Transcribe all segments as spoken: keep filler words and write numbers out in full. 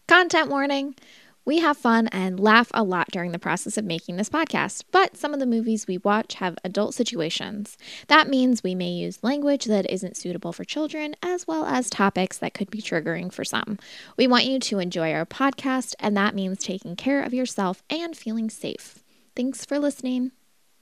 Content warning. We have fun and laugh a lot during the process of making this podcast, but some of the movies we watch have adult situations. That means we may use language that isn't suitable for children, as well as topics that could be triggering for some. We want you to enjoy our podcast, and that means taking care of yourself and feeling safe. Thanks for listening.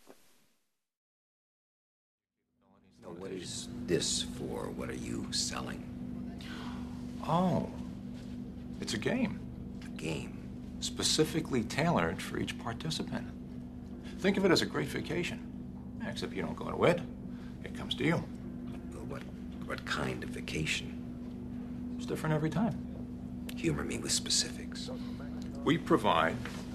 What is this for? What are you selling? Oh, it's a game. A game? Specifically tailored for each participant. Think of it as a great vacation. Except you don't go to it. It comes to you. Well, what, what kind of vacation? It's different every time. Humor me with specifics. We provide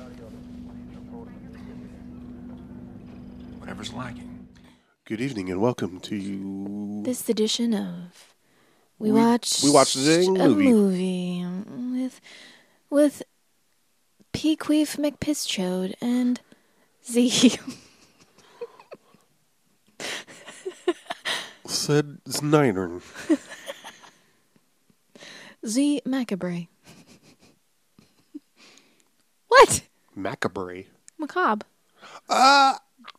whatever's lacking. Good evening and welcome to This edition of We, We- Watched we watched a movie. movie with with Pequeef McPischode and Z. said Snyder. Z Macabre. What? Macabre. Macabre. Ah!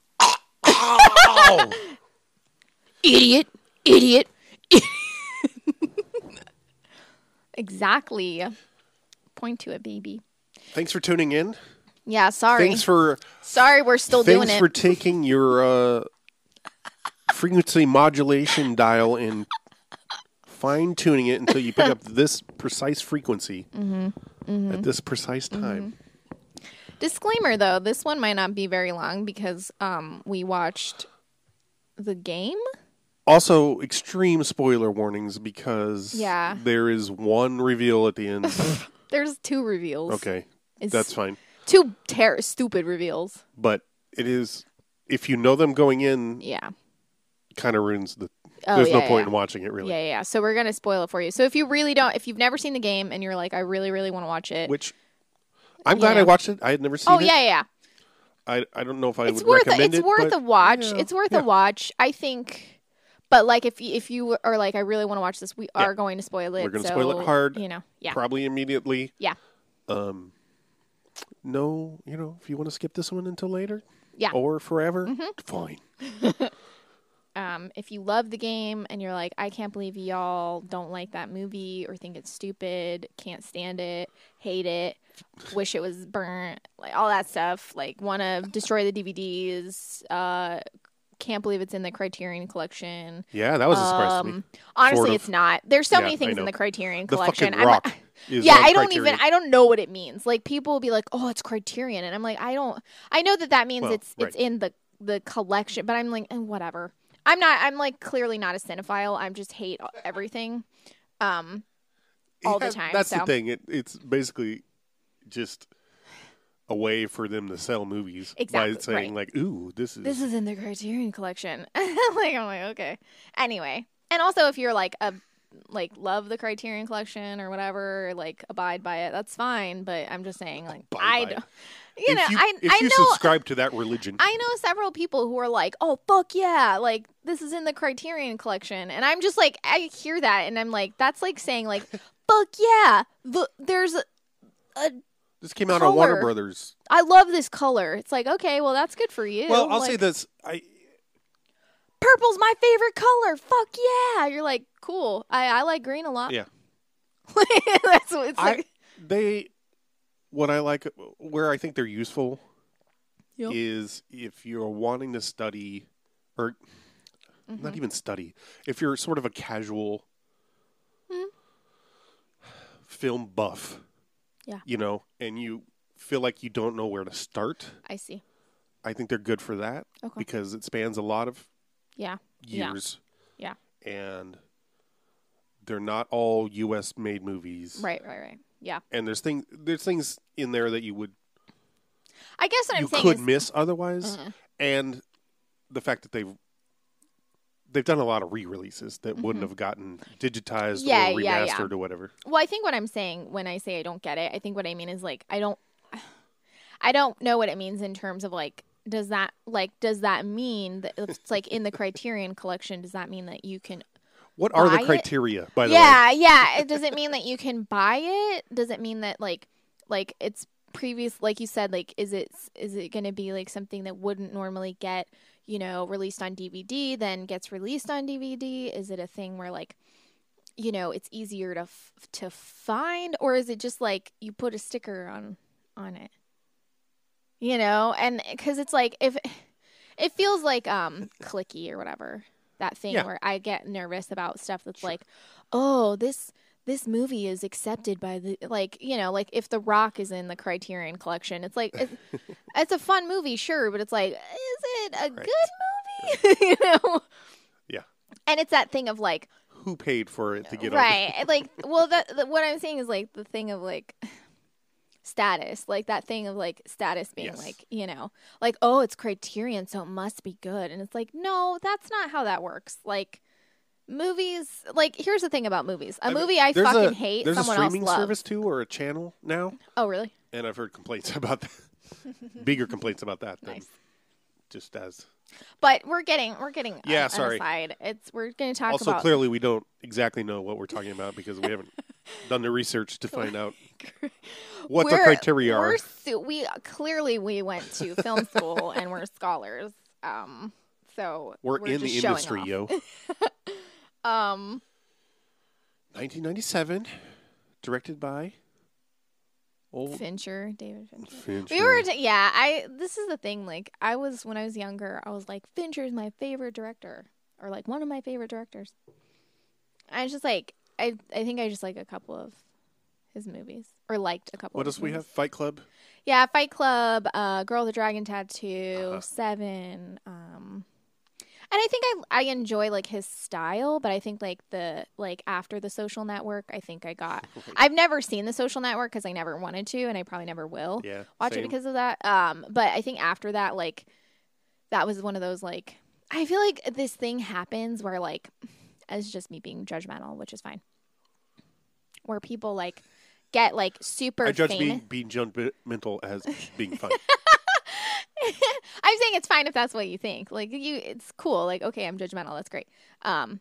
Ow! Idiot. Idiot. Exactly. Point to it, baby. Thanks for tuning in. Yeah, sorry. Thanks for sorry, we're still thanks doing it. for taking your uh, frequency modulation dial and fine tuning it until you pick up this precise frequency mm-hmm. Mm-hmm. at this precise time. Mm-hmm. Disclaimer, though, this one might not be very long because um, we watched the game. Also, extreme spoiler warnings because Yeah. there is one reveal at the end. There's two reveals. Okay, It's that's fine. Two ter- stupid reveals. But it is, if you know them going in, Yeah. kind of ruins the. Oh, there's yeah, no point yeah. in watching it, really. Yeah, yeah, yeah. So we're going to spoil it for you. So if you really don't, if you've never seen the game and you're like, I really, really want to watch it. Which, I'm glad Yeah. I watched it. I had never seen oh, it. yeah, yeah. I, I don't know if I It's would worth a, recommend it's it. worth but, a watch. yeah, It's worth yeah. a watch. I think. But like if you, if you are like I really want to watch this, we Yeah. are going to spoil it. We're gonna so, spoil it hard. You know. Yeah. Probably immediately. Yeah. Um, no, you know, if you want to skip this one until later. Yeah. Or forever, Mhm. fine. Um, if you love the game and you're like, I can't believe y'all don't like that movie or think it's stupid, can't stand it, hate it, wish it was burnt, like all that stuff, like want to destroy the D V Ds, uh, can't believe it's in the Criterion Collection. Yeah, that was a surprise to me. Um, honestly, Sort of. it's not. There's so Yeah, many I things in know. the Criterion The Collection. fucking I'm rock like- is yeah, on I don't Criterion. even. I don't know what it means. Like people will be like, "Oh, it's Criterion," and I'm like, I don't. I know that that means Well, it's it's right. in the the collection, but I'm like, eh, whatever. I'm not. I'm like clearly not a cinephile. I'm just hate everything, um, all Yeah, the time. That's so. the thing. It, it's basically just a way for them to sell movies Exactly, by saying right. like, "Ooh, this is." This is in the Criterion Collection. like I'm like okay. Anyway, and also if you're like a like love the Criterion Collection or whatever, like abide by it, that's fine. But I'm just saying, like Abide I, by don't- it. you if know, you, I if I you know. subscribe to that religion, I know several people who are like, "Oh fuck yeah!" Like this is in the Criterion Collection, and I'm just like, I hear that, and I'm like, that's like saying like, "Fuck yeah!" The there's a, a this came out on Warner color. Brothers. I love this color. It's like, okay, well that's good for you. Well, I'll Like, say this: I purple's my favorite color. Fuck yeah! You're like, cool. I I like green a lot. yeah, that's what it's I like. they what I like where I think they're useful Yep. is if you're wanting to study or Mm-hmm. not even study, if you're sort of a casual Mhm. film buff, Yeah. you know, and you feel like you don't know where to start, I see. I think they're good for that Okay. because it spans a lot of Yeah. Yeah. years. Yeah. And they're not all U S made movies. Right. Right. Right. Yeah. And there's things there's things in there that you would I guess what you I'm saying could is, miss otherwise. Uh-huh. And the fact that they've they've done a lot of re-releases that wouldn't have gotten digitized Mm-hmm. Yeah, or yeah, remastered yeah. or whatever. Well, I think what I'm saying when I say I don't get it, I think what I mean is like I don't I don't know what it means in terms of like does that like does that mean that it's like in the Criterion Collection, does that mean that you can What are buy the it. criteria, by the way? Yeah, yeah. It does it mean that you can buy it? Does it mean that like like it's previous, like you said, like is it is it going to be like something that wouldn't normally get, you know, released on D V D then gets released on D V D? Is it a thing where like, you know, it's easier to f- to find, or is it just like you put a sticker on on it? You know, and cuz it's like if it feels like um clicky or whatever. That thing Yeah. where I get nervous about stuff that's sure. like, oh, this this movie is accepted by the, like, you know, like if The Rock is in the Criterion Collection, it's like it's, it's a fun movie, sure, but it's like, is it a Right. good movie? You know? Yeah. And it's that thing of like, Who paid for it to get right? Like, well, that, that what I'm saying is like the thing of like status, like that thing of like status being Yes. like, you know, like, oh, it's Criterion, so it must be good. And it's like, no, that's not how that works. Like movies, like here's the thing about movies. A I mean, movie I there's fucking a, hate, There's someone a else streaming loves. service too, or a channel now, Oh, really? and I've heard complaints about that. Bigger complaints about that than Nice. just as. But we're getting we're getting Yeah, uh, sorry. aside. It's we're going to talk Also, about clearly, we don't exactly know what we're talking about because we haven't done the research to find out what the We're- criteria are. We're su- we clearly we went to film school and we're scholars. Um, so We're, in just the showing industry, off. yo. Um, nineteen ninety-seven, directed by old Fincher, David Fincher. Fincher. We were, t- yeah. I. This is the thing. Like, I was when I was younger. I was like, Fincher's my favorite director, or like one of my favorite directors. I was just like, I. I think I just like a couple of his movies, or liked a couple. What of else his we movies. have? Fight Club. Yeah, Fight Club, uh, Girl with the Dragon Tattoo, Uh-huh. Seven. Um, and I think I I enjoy like his style, but I think like the like after The Social Network, I think I got. I've never seen The Social Network because I never wanted to, and I probably never will Yeah, watch same. it because of that. Um, but I think after that, like that was one of those like I feel like this thing happens where like it's just me being judgmental, which is fine. Where people like get like super I judge famous. being, being judgmental as being fun. I'm saying it's fine if that's what you think. Like you, it's cool. Like okay, I'm judgmental. That's great. Um,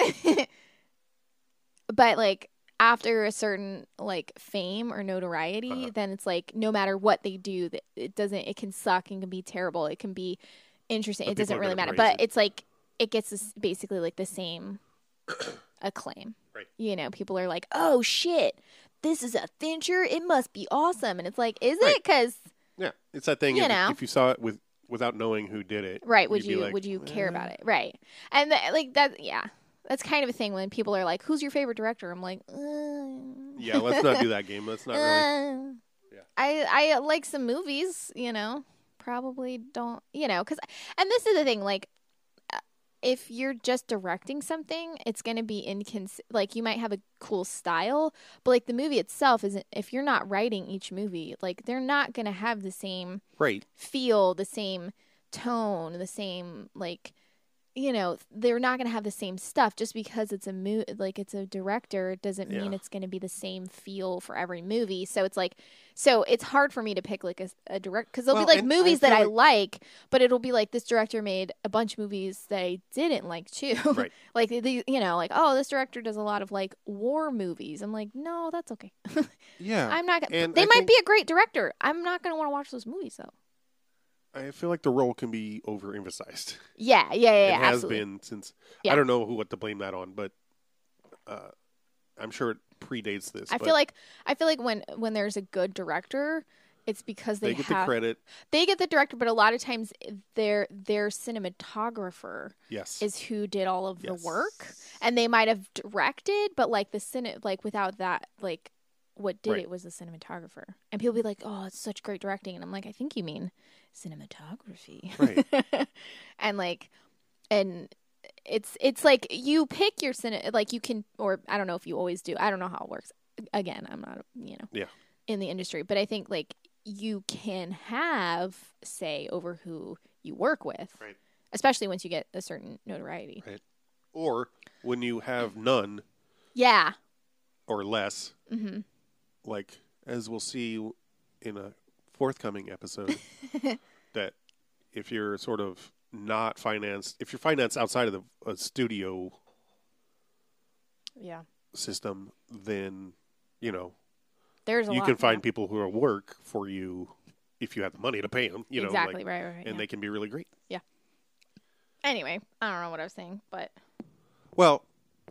but like after a certain like fame or notoriety, Uh-huh. then it's like no matter what they do, that it doesn't. It can suck and can be terrible. It can be interesting. But it doesn't people are really gonna matter. praise But it. it's like it gets this, basically like the same acclaim. Right. You know, people are like, "Oh shit, this is a Fincher. It must be awesome." And it's like, is Right. it? Because Yeah, it's that thing. You if, know. if you saw it with without knowing who did it, right, would you'd be you like, would you care "Eh." about it? Right. And the, like that, yeah, that's kind of a thing when people are like, "Who's your favorite director?" I'm like, uh, Yeah, let's not do that game. Let's not really. uh. Yeah. I I like some movies, you know. Probably don't, you know, because and this is the thing, like. If you're just directing something, it's going to be incons- like you might have a cool style, but like the movie itself isn't, if you're not writing each movie, like they're not going to have the same Right. feel, the same tone, the same, like, you know, they're not going to have the same stuff just because it's a mo- like it's a director doesn't mean Yeah. it's going to be the same feel for every movie. So it's like, so it's hard for me to pick like a, a direct, because there'll Well, be like and I movies that feel I like, but it'll be like this director made a bunch of movies that I didn't like too. Right. Like the, you know, like, oh, this director does a lot of like war movies. I'm like, no, that's okay. Yeah. I'm not gonna, And they I might think- be a great director. I'm not going to want to watch those movies though. I feel like the role can be overemphasized. Yeah, yeah, yeah, it yeah, has absolutely. been since. Yeah. I don't know who what to blame that on, but uh, I'm sure it predates this. I but feel like I feel like when when there's a good director, it's because they, they get have the credit. they get the director, but a lot of times their their cinematographer Yes. is who did all of Yes. the work, and they might have directed, but like the cine like without that like what did Right. it was the cinematographer, and people be like, oh, it's such great directing, and I'm like, I think you mean cinematography, Right. and like and. It's it's like you pick your cine like you can, or I don't know if you always do. I don't know how it works. Again, I'm not you know Yeah. in the industry, but I think like you can have say over who you work with, Right. especially once you get a certain notoriety. Right. Or when you have none Yeah. or less, hmm like as we'll see in a forthcoming episode, that if you're sort of not financed, if you're financed outside of the a studio Yeah. system, then, you know, There's a you lot, can find yeah. people who will work for you if you have the money to pay them. You know, Exactly, like, right, right, right. and yeah. they can be really great. Yeah. Anyway, I don't know what I was saying, but Well,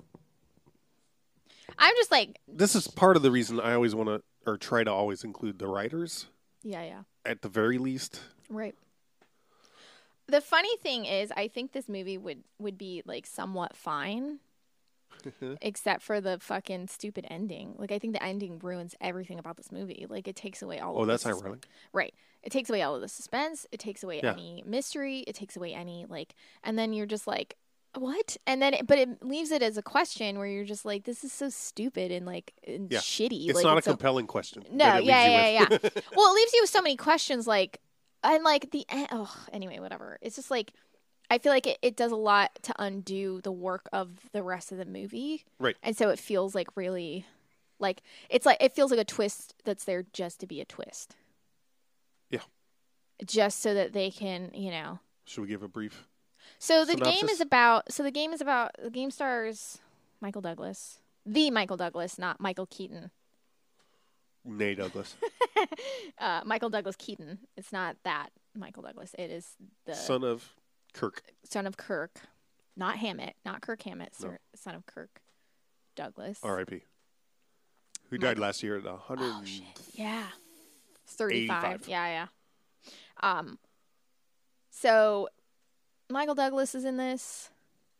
I'm just like, this is part of the reason I always want to, or try to always include the writers yeah, yeah. at the very least. Right. The funny thing is, I think this movie would, would be like somewhat fine, except for the fucking stupid ending. Like, I think the ending ruins everything about this movie. Like, it takes away all. Oh, of that's the sus- ironic. Right. It takes away all of the suspense. It takes away Yeah. any mystery. It takes away any like, and then you're just like, what? And then, it, but it leaves it as a question where you're just like, this is so stupid and like and Yeah. shitty. It's like, not a so- compelling question. No, that it yeah, leaves you yeah, with. yeah. Well, it leaves you with so many questions, like, and like the end. Oh, anyway, whatever. It's just like, I feel like it, it does a lot to undo the work of the rest of the movie, Right. and so it feels like really, like it's like it feels like a twist that's there just to be a twist. Yeah. Just so that they can, you know. Should we give a brief? So the game Synopsis? is about. So the game is about. The game stars Michael Douglas, the Michael Douglas, not Michael Keaton. Nay, Douglas. Uh, Michael Douglas Keaton. It's not that Michael Douglas. It is the Son of Kirk. son of Kirk, not Hammett, not Kirk Hammett, No. sir, son of Kirk Douglas. R I P Who died last year at one hundred. Oh shit! Yeah, thirty-five. eighty-five. Yeah, yeah. Um. So, Michael Douglas is in this.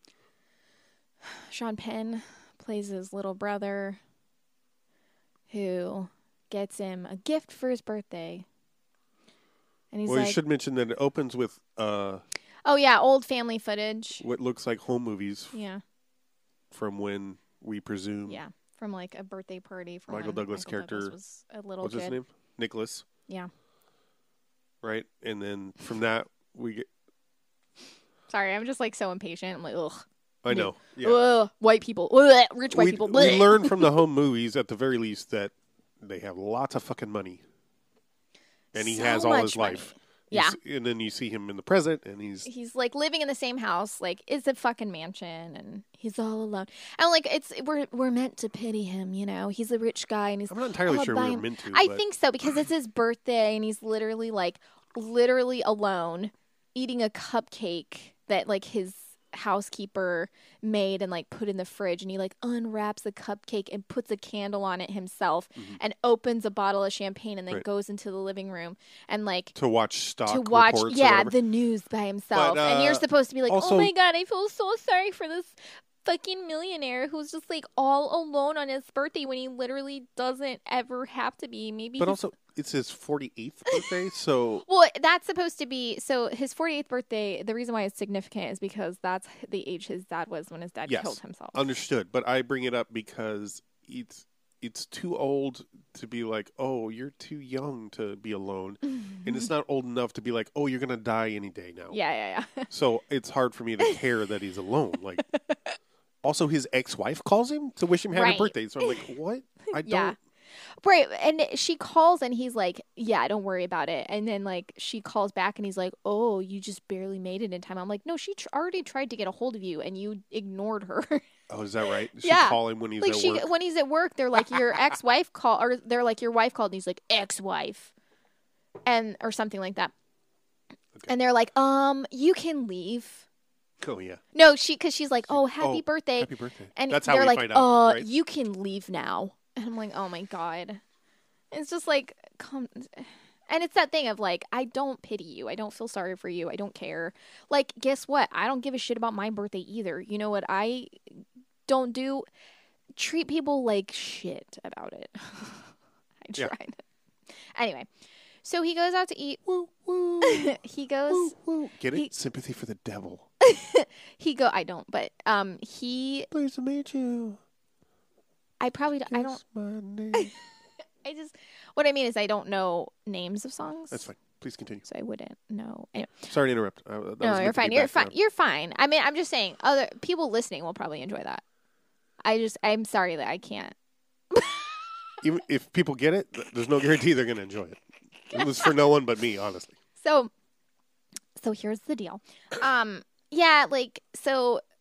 Sean Penn plays his little brother, who gets him a gift for his birthday, and he's Well, like, you should mention that it opens with uh, "Oh yeah, old family footage." what looks like home movies Yeah, from when we presume. yeah, from like a birthday party for Michael when Douglas Michael Douglas character- was a little What's kid. his name? Nicholas. Yeah. Right, and then from that we get. Sorry, I'm just like so impatient. I'm like, ugh. I know. Yeah. Ugh, white people. Ugh, rich white we, people. we Blech. learn from the home movies at the very least that they have lots of fucking money, and he So has all much his money. life. Yeah. He's- and then you see him in the present, and he's He's like living in the same house, like it's a fucking mansion, and he's all alone. And like it's we're we're meant to pity him, you know. He's a rich guy, and he's. I'm not entirely all sure by we were him- meant to. I but think so because it's his birthday, and he's literally like literally alone, eating a cupcake that like his housekeeper made and like put in the fridge, and he like unwraps the cupcake and puts a candle on it himself and opens a bottle of champagne and then Mm-hmm. Right. goes into the living room and like to watch stock to watch reports or yeah whatever. the news by himself. But, And you're uh, supposed to be like, also- oh my god, I feel so sorry for this fucking millionaire who's just like all alone on his birthday when he literally doesn't ever have to be. Maybe But he's- also, it's his forty-eighth birthday, so well, that's supposed to be so his forty-eighth birthday. The reason why it's significant is because that's the age his dad was when his dad yes, killed himself. understood. But I bring it up because it's it's too old to be like, oh, you're too young to be alone, and it's not old enough to be like, oh, you're gonna die any day now. Yeah, yeah, yeah. So it's hard for me to care that he's alone. Like, also his ex-wife calls him to wish him happy Right. birthday. So I'm like, what? I Yeah. don't. Right, and she calls and he's like, "Yeah, don't worry about it." And then like she calls back and he's like, "Oh, you just barely made it in time." I'm like, "No, she tr- already tried to get a hold of you and you ignored her." Oh, is that right? Does Yeah. she call him when he's like at she work? when he's at work, they're like, "Your ex-wife call," or they're like, "Your wife called," and he's like, "Ex-wife," and or something like that. Okay. And they're like, "Um, you can leave." Oh yeah. No, she because she's like, "Oh, happy Oh, birthday," Happy birthday. and That's how they're we like, find out, "Uh, right? you can leave now." And I'm like, "Oh my god." It's just like, come, and it's that thing of like, I don't pity you. I don't feel sorry for you. I don't care. Like, guess what? I don't give a shit about my birthday either. You know what I don't do? Treat people like shit about it. I Yeah. tried. Anyway, so he goes out to eat. Woo, woo, He goes. woo, woo. Get it? he- Sympathy for the devil. He go. I don't, but um, he. Pleased to meet you. I probably. Don't, I don't. Kiss my name. I just. What I mean is, I don't know names of songs. That's fine. Please continue. So I wouldn't know. Anyway. Sorry to interrupt. Uh, that was No, meant you're to be fine. You're fine. background. You're fine. I mean, I'm just saying, other people listening will probably enjoy that. I just, I'm sorry that I can't. Even if people get it, th- there's no guarantee they're going to enjoy it. It was for no one but me, honestly. So, so here's the deal. Um, yeah, like so,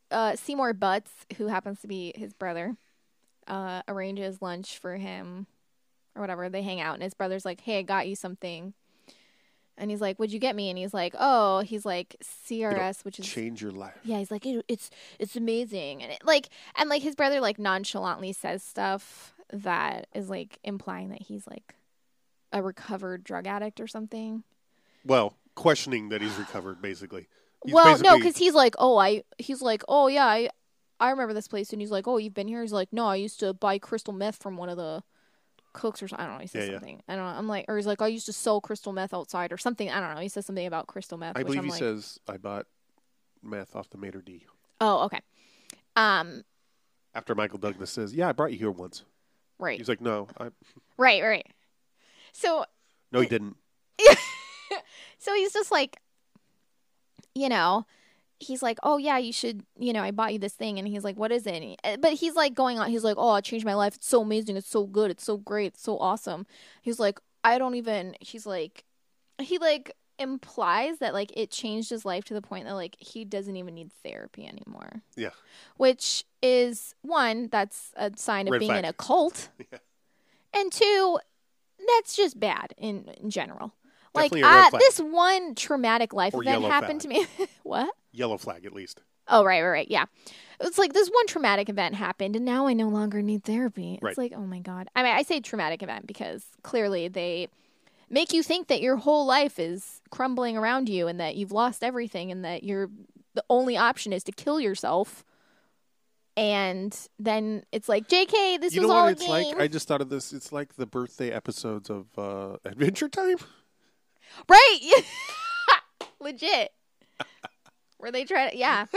uh, Seymour Butts, who happens to be his brother, uh, arranges lunch for him or whatever. They hang out, and his brother's like, "Hey, I got you something." And he's like, "What'd you get me?" And he's like, "Oh, he's like C R S, which is change your life." yeah." He's like, it, "It's it's amazing," and it, like and like his brother like nonchalantly says stuff that is like implying that he's like a recovered drug addict or something. Well, questioning that he's recovered, basically. He's well, basically... no, because he's like, "Oh, I," he's like, "Oh yeah, I, I remember this place," and he's like, "Oh, you've been here?" He's like, "No, I used to buy crystal meth from one of the cooks or something." I don't know. He says yeah, something. Yeah. I don't know. I'm like, or he's like, "I used to sell crystal meth outside or something." I don't know. He says something about crystal meth. I which believe I'm he like, says, "I bought meth off the Mater D." Oh, okay. Um. After Michael Douglas says, "Yeah, I brought you here once." Right. He's like, "No, I." Right. Right. So. No, he didn't. So he's just like, you know, he's like, "Oh yeah, you should, you know, I bought you this thing," and he's like, "What is it?" And he, but he's like going on. He's like, "Oh, it changed my life. It's so amazing. It's so good. It's so great. It's so awesome." He's like, "I don't even." He's like, he like implies that like it changed his life to the point that like he doesn't even need therapy anymore. Yeah. Which is one, that's a sign of Red being flag. in a cult, Yeah. and two, that's just bad in in general. Definitely like a red uh, flag. this one traumatic life Or event yellow happened to me. What? Yellow flag, at least. Oh, right, right, right. Yeah. It's like this one traumatic event happened and now I no longer need therapy. It's Right. like, oh my God. I mean, I say traumatic event because clearly they make you think that your whole life is crumbling around you and that you've lost everything and that you're the only option is to kill yourself. And then it's like, J K, this You was know all what a it's game. like? I just thought of this. It's like the birthday episodes of uh, Adventure Time. Right. Legit. Where they try to, yeah.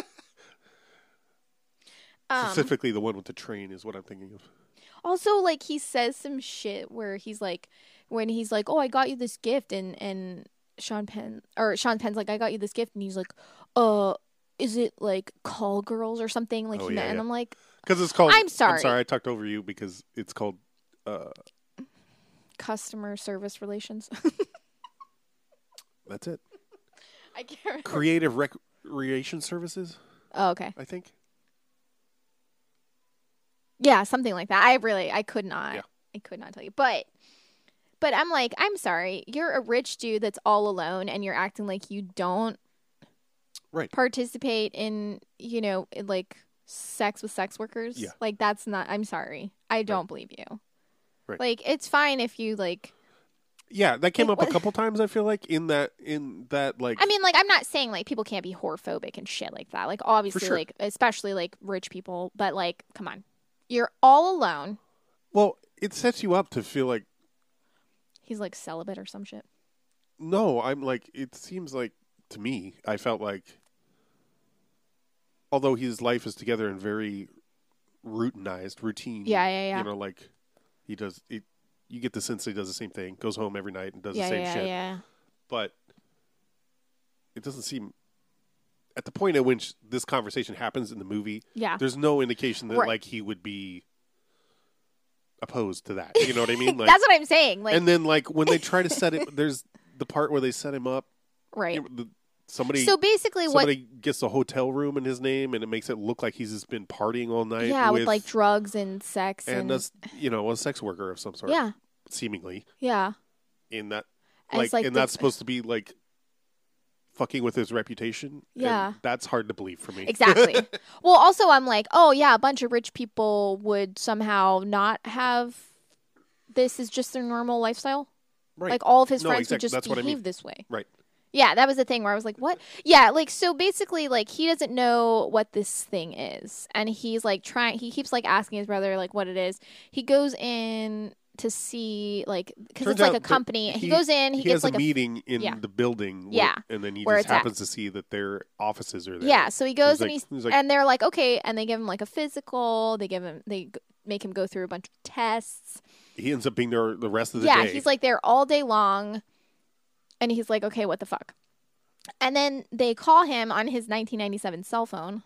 Um, Specifically, the one with the train is what I'm thinking of. Also, like, he says some shit where he's like, when he's like, "Oh, I got you this gift," and, and Sean Penn, or Sean Penn's like, "I got you this gift," and he's like, uh, is it like Call Girls or something? Like, Oh, he yeah, meant, and yeah. I'm like, Because it's called. I'm sorry. I'm sorry. I talked over you because it's called. Uh, customer service relations. that's it. I can't remember. Creative Recreation Services. Oh, okay. I think. Yeah, something like that. I really, I could not, Yeah. I could not tell you. But, but I'm like, I'm sorry. You're a rich dude that's all alone and you're acting like you don't Right. participate in, you know, in like sex with sex workers. Yeah. Like, that's not, I'm sorry. I don't believe you. Right. Like, it's fine if you like, Yeah, that came Like, up a what- couple times. I feel like in that in that like. I mean, like, I'm not saying like people can't be whorephobic and shit like that. Like, obviously, sure. like, especially like rich people, but like, come on. You're all alone. Well, it sets you up to feel like. He's like celibate or some shit. No, I'm like. It seems like to me, I felt like. Although his life is together and very routinized, routine. Yeah, yeah, yeah. You know, like he does. It, you get the sense that he does the same thing, goes home every night and does Yeah, the same yeah, shit. yeah. But it doesn't seem. At the point at which this conversation happens in the movie, Yeah. there's no indication that Right. like he would be opposed to that. You know what I mean? Like, That's what I'm saying. Like, and then like when they try to set it, there's the part where they set him up. right. You know, the, somebody So basically, what? somebody gets a hotel room in his name, and it makes it look like he's just been partying all night. Yeah, with, with like drugs and sex and, and that's you know a sex worker of some sort. yeah, seemingly yeah. in that And like, it's like and the- that's supposed to be like fucking with his reputation. and Yeah. that's hard to believe for me. Exactly. Well, also, I'm like, oh yeah, a bunch of rich people would somehow not have. This is just their normal lifestyle. Right. Like all of his No, friends exact- would just that's behave what I mean. this way. Right. Yeah, that was the thing where I was like, what? Yeah, like, so basically, like, he doesn't know what this thing is. And he's, like, trying, he keeps, like, asking his brother, like, what it is. He goes in to see, like, because Turns it's, like, out a that company. He, he- goes in, he, He, gets, has like, a meeting in yeah. the building. wh- Yeah, and then he where just it's at. happens to see that their offices are there. Yeah, so he goes He's and like- he's, he's like- and they're like, okay, and they give him, like, a physical. They give him, they g- make him go through a bunch of tests. He ends up being there the rest of the Yeah, day. he's, like, there all day long. And he's like, okay, what the fuck? And then they call him on his nineteen ninety-seven cell phone.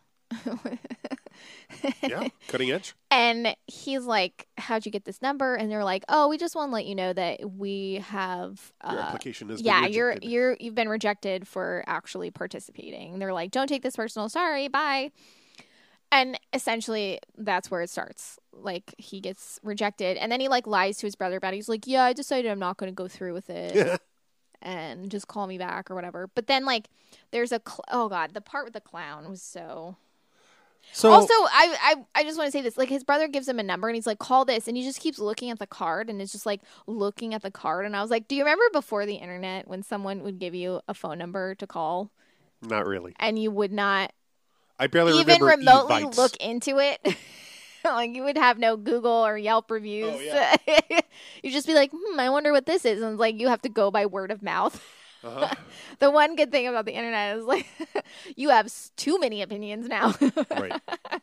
yeah, cutting edge. And he's like, how'd you get this number? And they're like, oh, we just want to let you know that we have uh, Your application has yeah, been you're rejected. you're you've been rejected for actually participating. And they're like, don't take this personal. Sorry, bye. And essentially, that's where it starts. Like, he gets rejected. And then he, like, lies to his brother about it. He's like, yeah, I decided I'm not going to go through with it. And just call me back or whatever. But then, like, there's a... Cl- oh, God. The part with the clown was so... So also, I, I, I just want to say this. Like, his brother gives him a number, and he's like, call this. And he just keeps looking at the card, and it's just, like, looking at the card. And I was like, do you remember before the internet when someone would give you a phone number to call? Not really. And you would not... I barely even remember remotely e-vites. look into it. Like, you would have no Google or Yelp reviews. Oh, yeah. You'd just be like, hmm, I wonder what this is. And it's like, you have to go by word of mouth. Uh-huh. The one good thing about the internet is, like, you have s- too many opinions now. Right.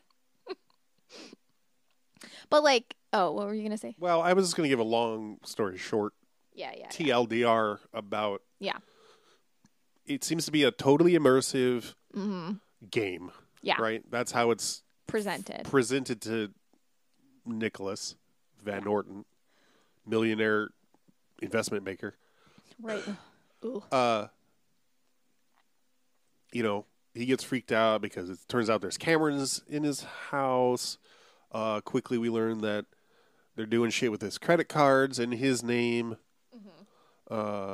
But, like, oh, what were you going to say? Well, I was just going to give a long story short. Yeah, yeah. T L D R about. Yeah. It seems to be a totally immersive Mm-hmm. game. Yeah. Right? That's how it's Presented. presented to Nicholas Van Norton, millionaire investment maker. Right. Ooh. Uh, you know, he gets freaked out because it turns out there's cameras in his house. Uh, quickly we learn that they're doing shit with his credit cards in his name. Mm-hmm. Uh,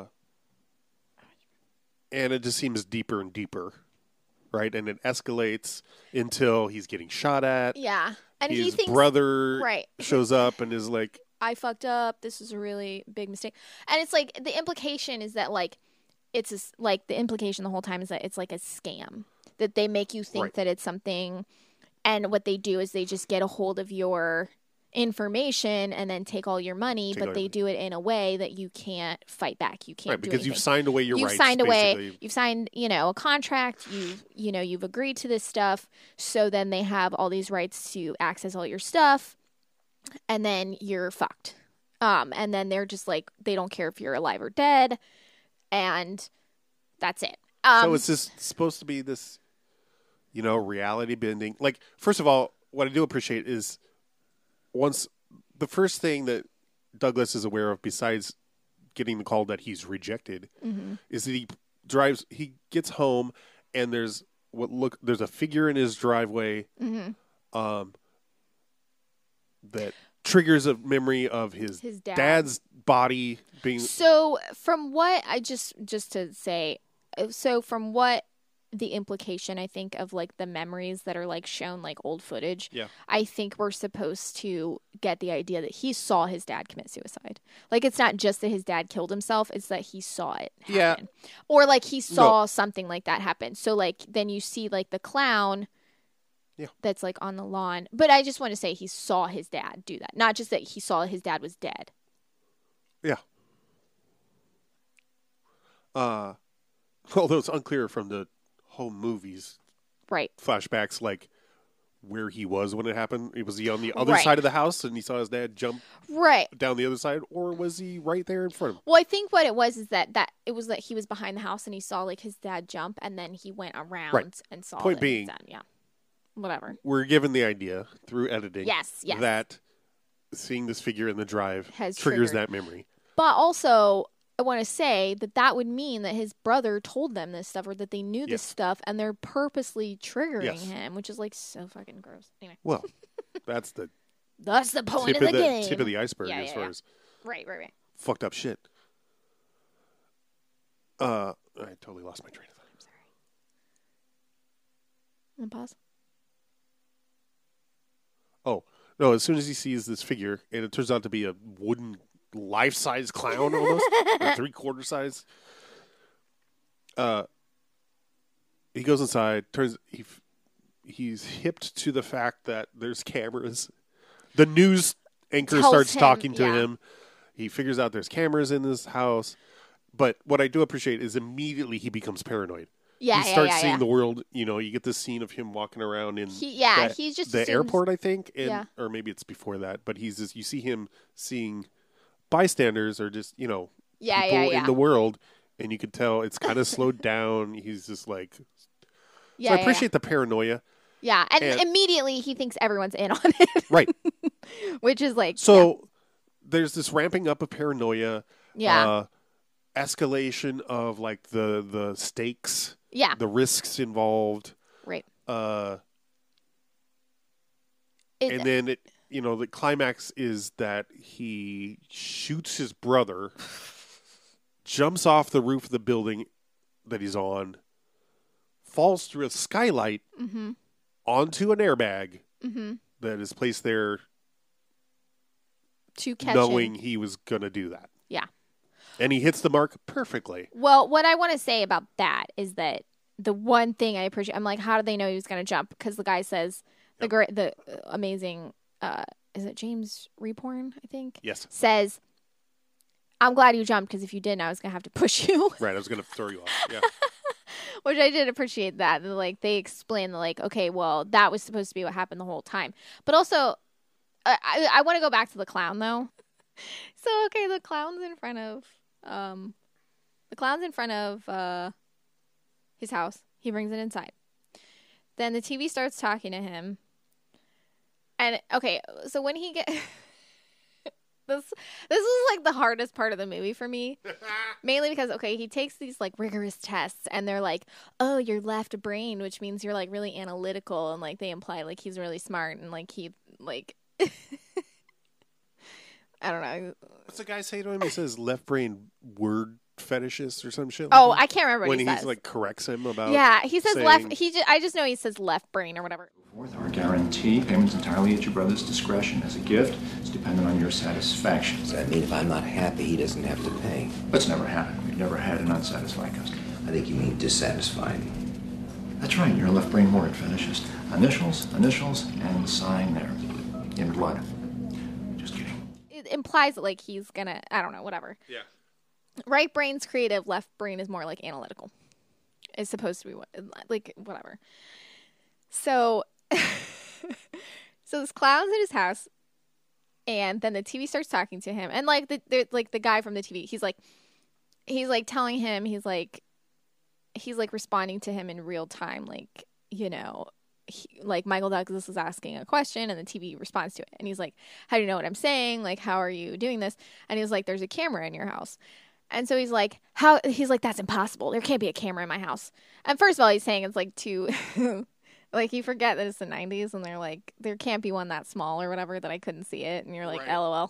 and it just seems deeper and deeper. Right, and it escalates until he's getting shot at. Yeah. And his he thinks... brother right. shows up and is like, I fucked up. This is a really big mistake. And it's like, the implication is that, like, it's a s like, the implication the whole time is that it's like a scam. That they make you think Right. that it's something. And what they do is they just get a hold of your information and then take all your money, Take but all they your do it in a way that you can't fight back. You can't right, do because you've anything. signed away your you've rights. signed away basically. you've signed you know a contract, you've you know you've agreed to this stuff, so then they have all these rights to access all your stuff, and then you're fucked. Um and then they're just like, they don't care if you're alive or dead, and that's it. Um So it's just supposed to be this, you know, reality bending. Like, first of all, what I do appreciate is once the first thing that Douglas is aware of, besides getting the call that he's rejected, mm-hmm. is that he drives. He gets home and there's what look there's a figure in his driveway, Mm-hmm. um, that triggers a memory of his, His dad. dad's body being. So from what I just just to say, uh, so from what the implication, I think, of like the memories that are like shown, like old footage, Yeah. I think we're supposed to get the idea that he saw his dad commit suicide. Like, it's not just that his dad killed himself, it's that he saw it happen. Yeah. Or like he saw no. something like that happen. So like then you see like the clown, yeah, that's like on the lawn. But I just want to say he saw his dad do that, not just that he saw his dad was dead. Yeah. Uh, although it's unclear from the home movies, right? Flashbacks, like where he was when it happened. Was he on the other right. side of the house and he saw his dad jump right down the other side, or was he right there in front of him? Well, I think what it was is that that it was that he was behind the house and he saw like his dad jump, and then he went around right. and saw. Point that being, his dad, yeah, whatever. We're given the idea through editing, yes, yes, that seeing this figure in the drive has triggers triggered. that memory. But also, I want to say that that would mean that his brother told them this stuff, or that they knew yes. this stuff, and they're purposely triggering yes. him, which is like so fucking gross. Anyway. Well, that's the that's the point tip of the, of the game. tip of the iceberg yeah, as yeah, far yeah. as right, right, right. fucked up shit. Uh, I totally lost my train of thought. I'm sorry. And pause. Oh no! As soon as he sees this figure, and it turns out to be a wooden, life-size clown, almost or three-quarter size. Uh, he goes inside. Turns he he's hipped to the fact that there's cameras. The news anchor Tells starts him, talking to yeah. him. He figures out there's cameras in this house. But what I do appreciate is immediately he becomes paranoid. Yeah, he yeah, starts yeah, seeing yeah. the world. You know, you get this scene of him walking around in He, yeah, the, he's just the assumes, airport, I think, and Yeah. or maybe it's before that. But he's just you see him seeing bystanders or just you know Yeah, people yeah, yeah. in the world, and you could tell it's kind of slowed down. He's just like, Yeah, so I yeah, appreciate the paranoia. Yeah, and, and- immediately he thinks everyone's in on it, Right. which is like So there's this ramping up of paranoia. yeah, Uh, escalation of like the the stakes, yeah, the risks involved. right. Uh, It, and then it, you know, the climax is that he shoots his brother, jumps off the roof of the building that he's on, falls through a skylight mm-hmm. onto an airbag mm-hmm. that is placed there, to catch knowing him. he was going to do that. Yeah. And he hits the mark perfectly. Well, what I want to say about that is that the one thing I appreciate, I'm like, how did they know he was going to jump? Because the guy says, the Yep. great, the amazing, uh, is it James Reporn, I think? Yes. Says, I'm glad you jumped because if you didn't, I was going to have to push you. Right, I was going to throw you off. Yeah. Which I did appreciate that. Like, they explain, like, okay, well, that was supposed to be what happened the whole time. But also, I, I, I want to go back to the clown, though. So, okay, the clown's in front of, um, the clown's in front of, uh, his house. He brings it inside. Then the T V starts talking to him. And, okay, so when he get... This this is like the hardest part of the movie for me, mainly because, okay, he takes these like rigorous tests and they're like, oh, you're left brain, which means you're like really analytical, and like they imply like he's really smart and like he like I don't know. What's the guy say to him? He says left brain word fetishist or some shit. Oh, like that? I can't remember what when he he's says. like corrects him about. Yeah, he says saying- left. He just, I just know he says left brain or whatever. Fourth, our guarantee, payments entirely at your brother's discretion as a gift. It's dependent on your satisfaction. Does that mean if I'm not happy, he doesn't have to pay? That's never happened. We've never had an unsatisfied customer. I think you mean dissatisfied. That's right, you're a left brain word fetishist. Initials, initials, and sign there. In blood. Just kidding. It implies that like he's gonna, I don't know, whatever. Yeah. Right brain's creative, left brain is more like analytical. It's supposed to be what, like whatever. So, so this clown's in his house, and then the T V starts talking to him, and like the, the like the guy from the T V, he's like, he's like telling him, he's like, he's like responding to him in real time, like, you know, he, like Michael Douglas is asking a question, and the T V responds to it, and he's like, how do you know what I'm saying? Like, how are you doing this? And he's like, there's a camera in your house. And so he's like, how, he's like, that's impossible. There can't be a camera in my house. And first of all, he's saying it's like too, like you forget that it's the nineties and they're like, there can't be one that small or whatever that I couldn't see it. And you're like, Right. LOL.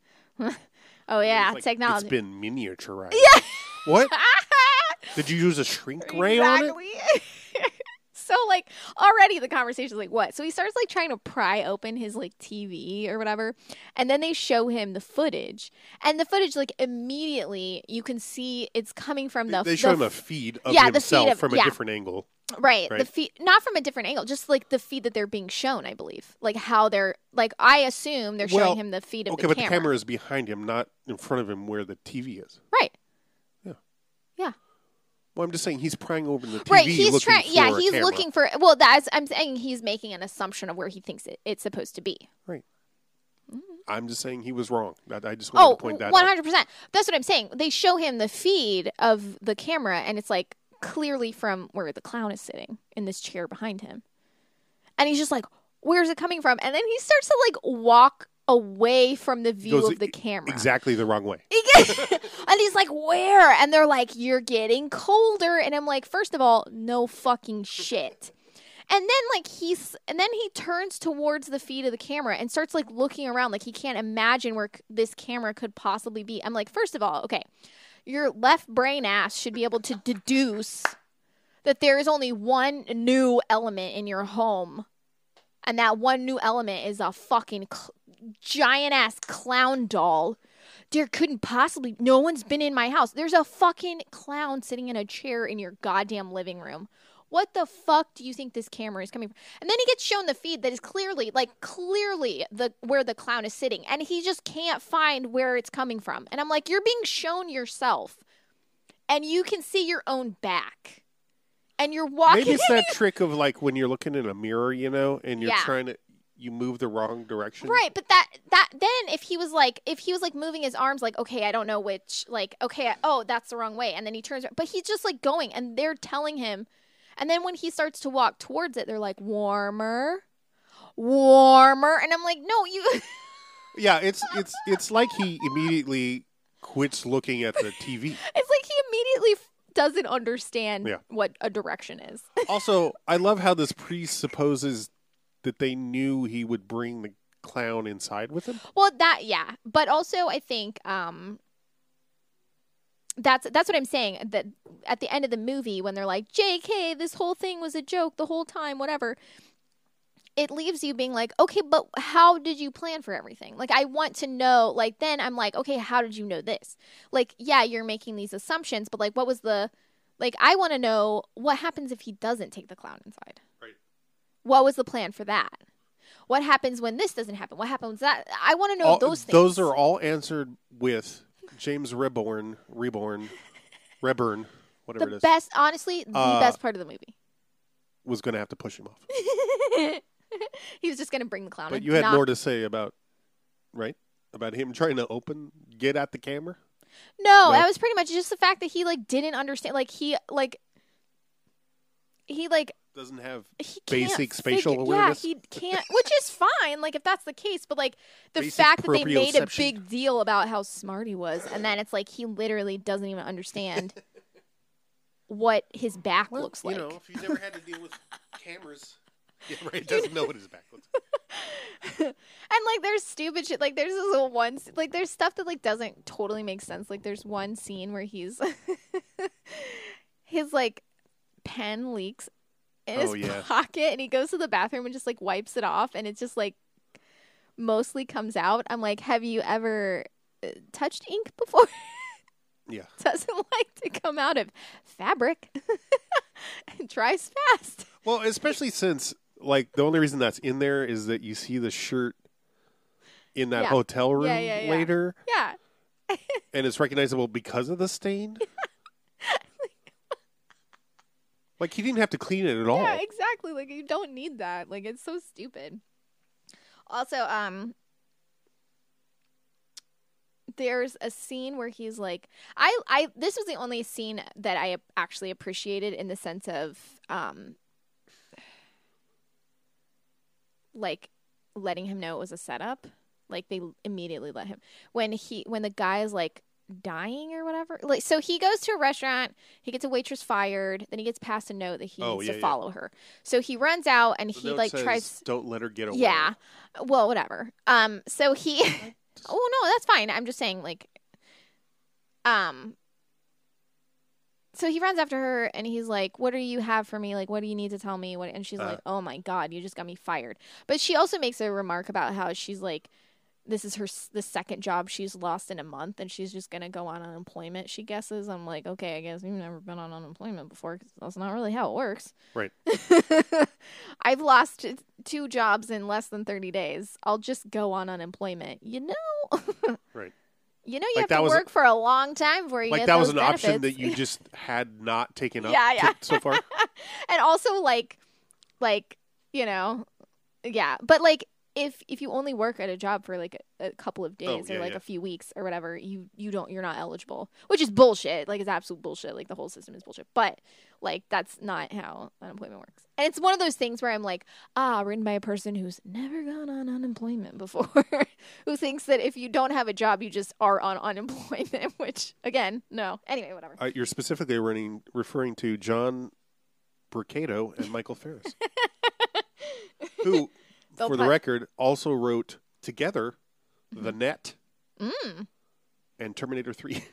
Oh yeah, It's like, technology. It's been miniaturized. Yeah. What? Did you use a shrink ray on it? Exactly. So like already the conversation is like, what? So he starts like trying to pry open his like T V or whatever, and then they show him the footage, and the footage like immediately you can see it's coming from the They show the him a feed of yeah, the feed himself of- from a yeah. different angle. Right, Right. the feed, not from a different angle, just like the feed that they're being shown, I believe. Like how they're, like I assume they're showing Well, him the feed of Okay, the but camera. the camera is behind him, not in front of him where the T V is. Right. Yeah. Yeah. Well, I'm just saying he's prying open the T V. Right, he's looking trying. Yeah, for a he's camera. looking for. Well, that's I'm saying he's making an assumption of where he thinks it, it's supposed to be. Right. I'm just saying he was wrong. That I just wanted Oh, to point that one out. hundred percent. That's what I'm saying. They show him the feed of the camera, and it's like clearly from where the clown is sitting in this chair behind him, and he's just like, "Where's it coming from?" And then he starts to like walk away from the view Goes of the e- camera. Exactly the wrong way. And he's like, where? And they're like, you're getting colder. And I'm like, first of all, no fucking shit. And then like he's, and then he turns towards the feed of the camera and starts like looking around like he can't imagine where c- this camera could possibly be. I'm like, first of all, okay, your left brain ass should be able to deduce that there is only one new element in your home. And that one new element is a fucking cl- giant ass clown doll. There couldn't possibly, no one's been in my house. There's a fucking clown sitting in a chair in your goddamn living room. What the fuck do you think this camera is coming from? And then he gets shown the feed that is clearly, like clearly the where the clown is sitting. And he just can't find where it's coming from. And I'm like, you're being shown yourself. And you can see your own back. And you're walking. Maybe it's that trick of like when you're looking in a mirror, you know, and you're Yeah. trying to, you move the wrong direction. Right, but that that then if he was like if he was like moving his arms like okay I don't know which like okay I, oh that's the wrong way and then he turns but he's just like going and they're telling him and then when he starts to walk towards it they're like warmer warmer and I'm like no you Yeah, it's it's it's like he immediately quits looking at the T V. it's like he immediately f- doesn't understand Yeah. what a direction is. Also, I love how this presupposes that they knew he would bring the clown inside with him? Well, that yeah, but also I think um, that's that's what I'm saying. That at the end of the movie, when they're like, "J K, this whole thing was a joke the whole time," whatever. It leaves you being like, okay, but how did you plan for everything? Like, I want to know, like, then I'm like, okay, how did you know this? Like, yeah, you're making these assumptions, but like, what was the, like, I want to know what happens if he doesn't take the clown inside. Right. What was the plan for that? What happens when this doesn't happen? What happens that? I want to know all, those things. Those are all answered with James Reborn, Reborn, Reburn, whatever the it is. best, honestly, the uh, best part of the movie. Was going to have to push him off. He was just going to bring the clown But in. you had not... more to say about, right? About him trying to open, get at the camera? No, No? that was pretty much just the fact that he, like, didn't understand. Like, he, like, he, like, Doesn't have he basic can't spatial figure, awareness? Yeah, he can't, which is fine, like, if that's the case. But, like, the Basic fact that they made a proprioception. big deal about how smart he was, and then it's like he literally doesn't even understand what his back Well, looks you like. know, if he's never had to deal with cameras, yeah, right, doesn't know what his back looks like. And like there's stupid shit, like there's this little one, like there's stuff that like doesn't totally make sense. Like there's one scene where he's his like pen leaks in Oh, his yeah. pocket, and he goes to the bathroom and just like wipes it off, and it just like mostly comes out. I'm like, have you ever uh, touched ink before? Yeah. Doesn't like to come out of fabric. It dries fast. Well, especially since, like, the only reason that's in there is that you see the shirt in that Yeah. hotel room Yeah, yeah, yeah. later, Yeah. and it's recognizable because of the stain. Like, he didn't have to clean it at all. Yeah, exactly. Like you don't need that. Like it's so stupid. Also, um there's a scene where he's like I I this was the only scene that I actually appreciated in the sense of um like letting him know it was a setup. Like they immediately let him when he when the guy is like dying or whatever. Like so he goes to a restaurant, he gets a waitress fired, then he gets passed a note that he Oh, needs yeah, to yeah. follow her. So he runs out and The he note like says, tries don't let her get away. yeah. Well, whatever. Um so he Oh no, that's fine. I'm just saying like um so he runs after her and he's like, what do you have for me? Like, what do you need to tell me? What? And she's Uh. like, oh my God, you just got me fired. But she also makes a remark about how she's like, this is her s- the second job she's lost in a month and she's just going to go on unemployment, she guesses. I'm like, okay, I guess you've never been on unemployment before because that's not really how it works. Right. I've lost t- two jobs in less than thirty days. I'll just go on unemployment. You know? Right. You know you Like have that to was- work for a long time before you Like, get that those was an option benefits. that you just had not taken up Yeah, yeah. to- so far. And also like like you know yeah but like if if you only work at a job for like a, a couple of days Oh, or yeah, like yeah. a few weeks or whatever, you you don't you're not eligible, which is bullshit. Like it's absolute bullshit. Like the whole system is bullshit, but like that's not how unemployment works. And it's one of those things where I'm like, ah, written by a person who's never gone on unemployment before, who thinks that if you don't have a job you just are on unemployment, which again, no. Anyway, whatever. Uh, you're specifically running, referring to John Bricado and Michael Ferris, who, They'll for the put- record, also wrote together Mm-hmm. The Net Mm. and Terminator three.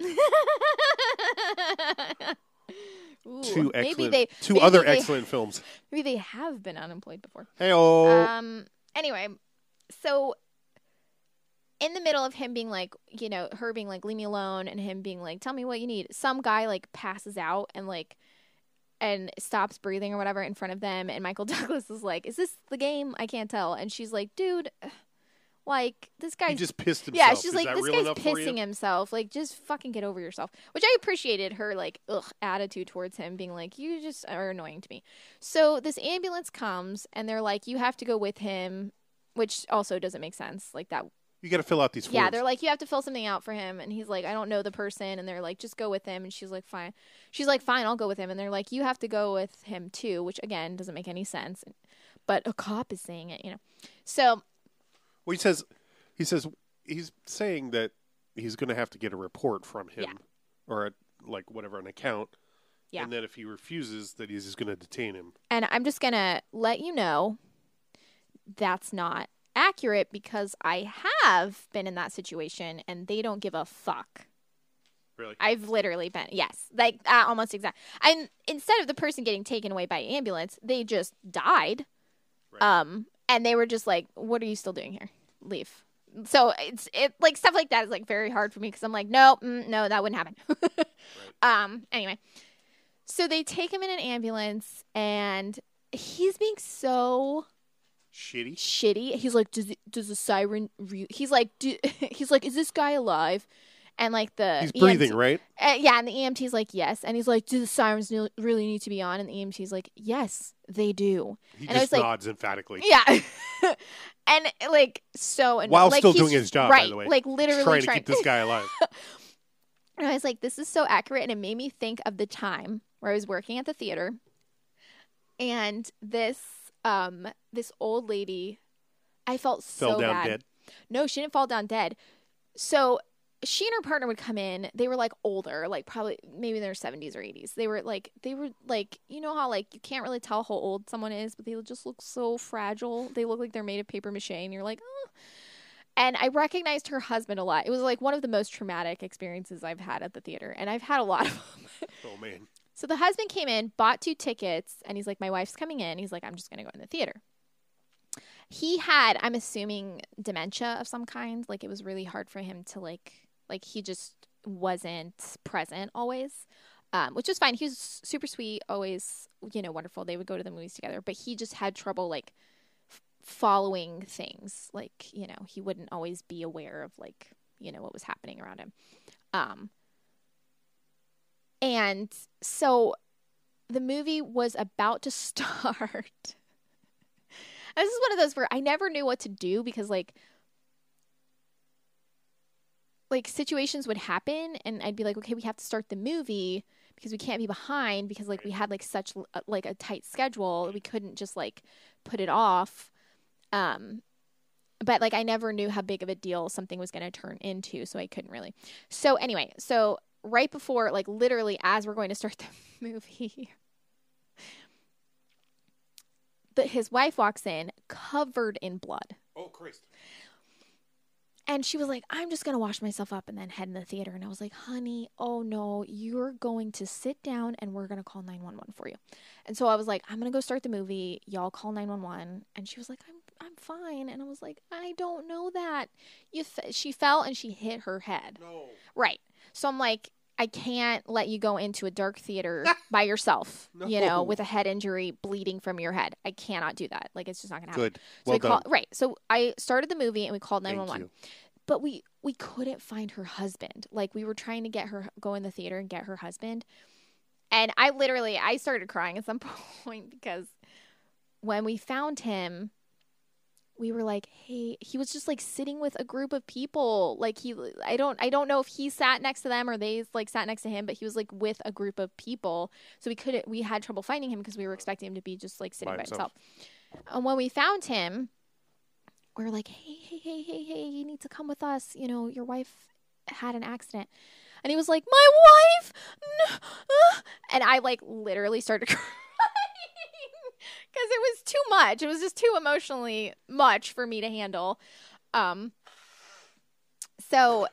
Ooh, two maybe excellent, they two maybe other they- excellent films. Maybe they have been unemployed before. Hey, oh, Um. Anyway, so in the middle of him being like, you know, her being like, leave me alone, and him being like, tell me what you need, some guy like passes out and like and stops breathing or whatever in front of them, and Michael Douglas is like, is this the game? I can't tell. And she's like, dude, like this he guy's just pissed himself. yeah, she's Is like, that this real guy's enough for you? pissing himself. Like, just fucking get over yourself. Which I appreciated her, like, ugh, attitude towards him, being like, you just are annoying to me. So this ambulance comes, and they're like, you have to go with him, which also doesn't make sense. Like, that. You got to fill out these forms. Yeah, they're like, you have to fill something out for him. And he's like, I don't know the person. And they're like, just go with him. And she's like, fine. She's like, fine, I'll go with him. And they're like, you have to go with him, too, which, again, doesn't make any sense. But a cop is saying it, you know. So. Well, he says, he says, he's saying that he's going to have to get a report from him, Yeah. or a, like whatever, an account. Yeah. And then if he refuses, that he's just going to detain him. And I'm just going to let you know that's not accurate because I have been in that situation and they don't give a fuck. Really? I've literally been, yes, like uh, almost exact. And instead of the person getting taken away by ambulance, they just died. Right. Um, and they were just like, "What are you still doing here? Leave." So it's it like stuff like that is like very hard for me because I'm like, no, mm, no, that wouldn't happen. Right. Um. Anyway, so they take him in an ambulance, and he's being so Shitty. shitty. He's like, does it, does the siren? Re-? He's like, do, he's like, is this guy alive? And like the He's E M T breathing, right? Uh, yeah, and the E M T's like, yes. And he's like, do the sirens ne- really need to be on? And the E M T's like, yes, they do. He and I just was like, nods emphatically. yeah. And like, so anno- While like, still he's- doing his job, right, by the way. like literally trying trying, to keep this guy alive. And I was like, this is so accurate. And it made me think of the time where I was working at the theater. And this, um, this old lady, I felt so Fell down bad. dead. No, she didn't fall down dead. So she and her partner would come in. They were like older, like probably maybe in their seventies or eighties. They were like, they were like, you know how like you can't really tell how old someone is, but they just look so fragile. They look like they're made of paper mache, and you're like, oh. And I recognized her husband a lot. It was like one of the most traumatic experiences I've had at the theater, and I've had a lot of them. Oh, man. So the husband came in, bought two tickets, and he's like, my wife's coming in. He's like, I'm just going to go in the theater. He had, I'm assuming, dementia of some kind. Like, it was really hard for him to, like, like he just wasn't present always, um, which was fine. He was super sweet, always, you know, wonderful. They would go to the movies together. But he just had trouble, like, f- following things. Like, you know, he wouldn't always be aware of, like, you know, what was happening around him. Um, and so the movie was about to start. And this is one of those where I never knew what to do because, like, like situations would happen and I'd be like, okay, we have to start the movie because we can't be behind because, like, we had, like, such, like, a tight schedule. We couldn't just, like, put it off. Um, but, like, I never knew how big of a deal something was going to turn into, so I couldn't really. So, anyway, so right before, like, literally as we're going to start the movie, the, his wife walks in covered in blood. Oh, Christ. And she was like, I'm just going to wash myself up and then head in the theater. And I was like, honey, oh no, you're going to sit down and we're going to call nine one one for you. And so I was like, I'm going to go start the movie. Y'all call nine one one. And she was like, I'm I'm fine. And I was like, I don't know that. You f-. She fell and she hit her head. No. Right. So I'm like, I can't let you go into a dark theater by yourself, No. you know, with a head injury bleeding from your head. I cannot do that. Like, it's just not going to happen. Good. So Well we call, done. right. So I started the movie and we called Thank nine one one. you. But we, we couldn't find her husband. Like, we were trying to get her, go in the theater and get her husband. And I literally, I started crying at some point because when we found him, we were like, hey, he was just like sitting with a group of people. Like he, I don't, I don't know if he sat next to them or they like sat next to him, but he was like with a group of people. So we couldn't, we had trouble finding him because we were expecting him to be just like sitting By by himself. himself. And when we found him, we were like, hey, hey, hey, hey, hey, you need to come with us. You know, your wife had an accident. And he was like, my wife? No. uh," And I like literally started crying. Because it was too much. It was just too emotionally much for me to handle. Um, so,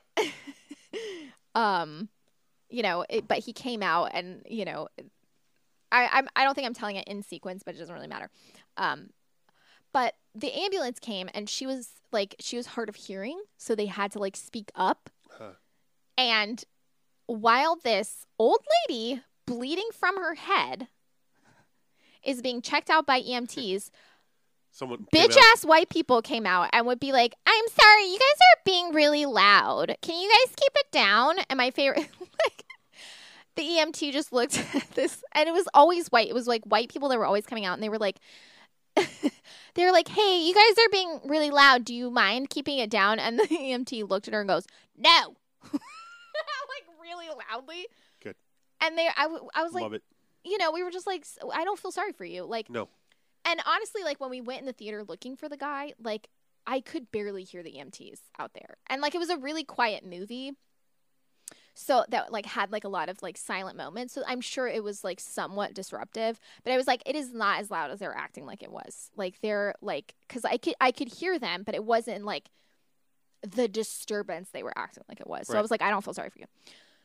um, you know, it, but he came out and, you know, I, I'm, I don't think I'm telling it in sequence, but it doesn't really matter. Um, but the ambulance came and she was like, she was hard of hearing. So they had to like speak up. Huh. And while this old lady bleeding from her head is being checked out by E M Ts, Someone came bitch out. ass white people came out and would be like, I'm sorry, you guys are being really loud. Can you guys keep it down? And my favorite, like, the E M T just looked at this, and it was always white. It was like white people that were always coming out, and they were like, they were like, hey, you guys are being really loud. Do you mind keeping it down? And the E M T looked at her and goes, no. Like, really loudly. Good. And they, I, w- I was like, Love it. you know, we were just like, I don't feel sorry for you. Like, No. and honestly, like when we went in the theater looking for the guy, like I could barely hear the E M Ts out there. And like, it was a really quiet movie. So that like had like a lot of like silent moments. So I'm sure it was like somewhat disruptive, but I was like, it is not as loud as they're acting like it was. Like they're like, cause I could, I could hear them, but it wasn't like the disturbance they were acting like it was. So Right. I was like, I don't feel sorry for you.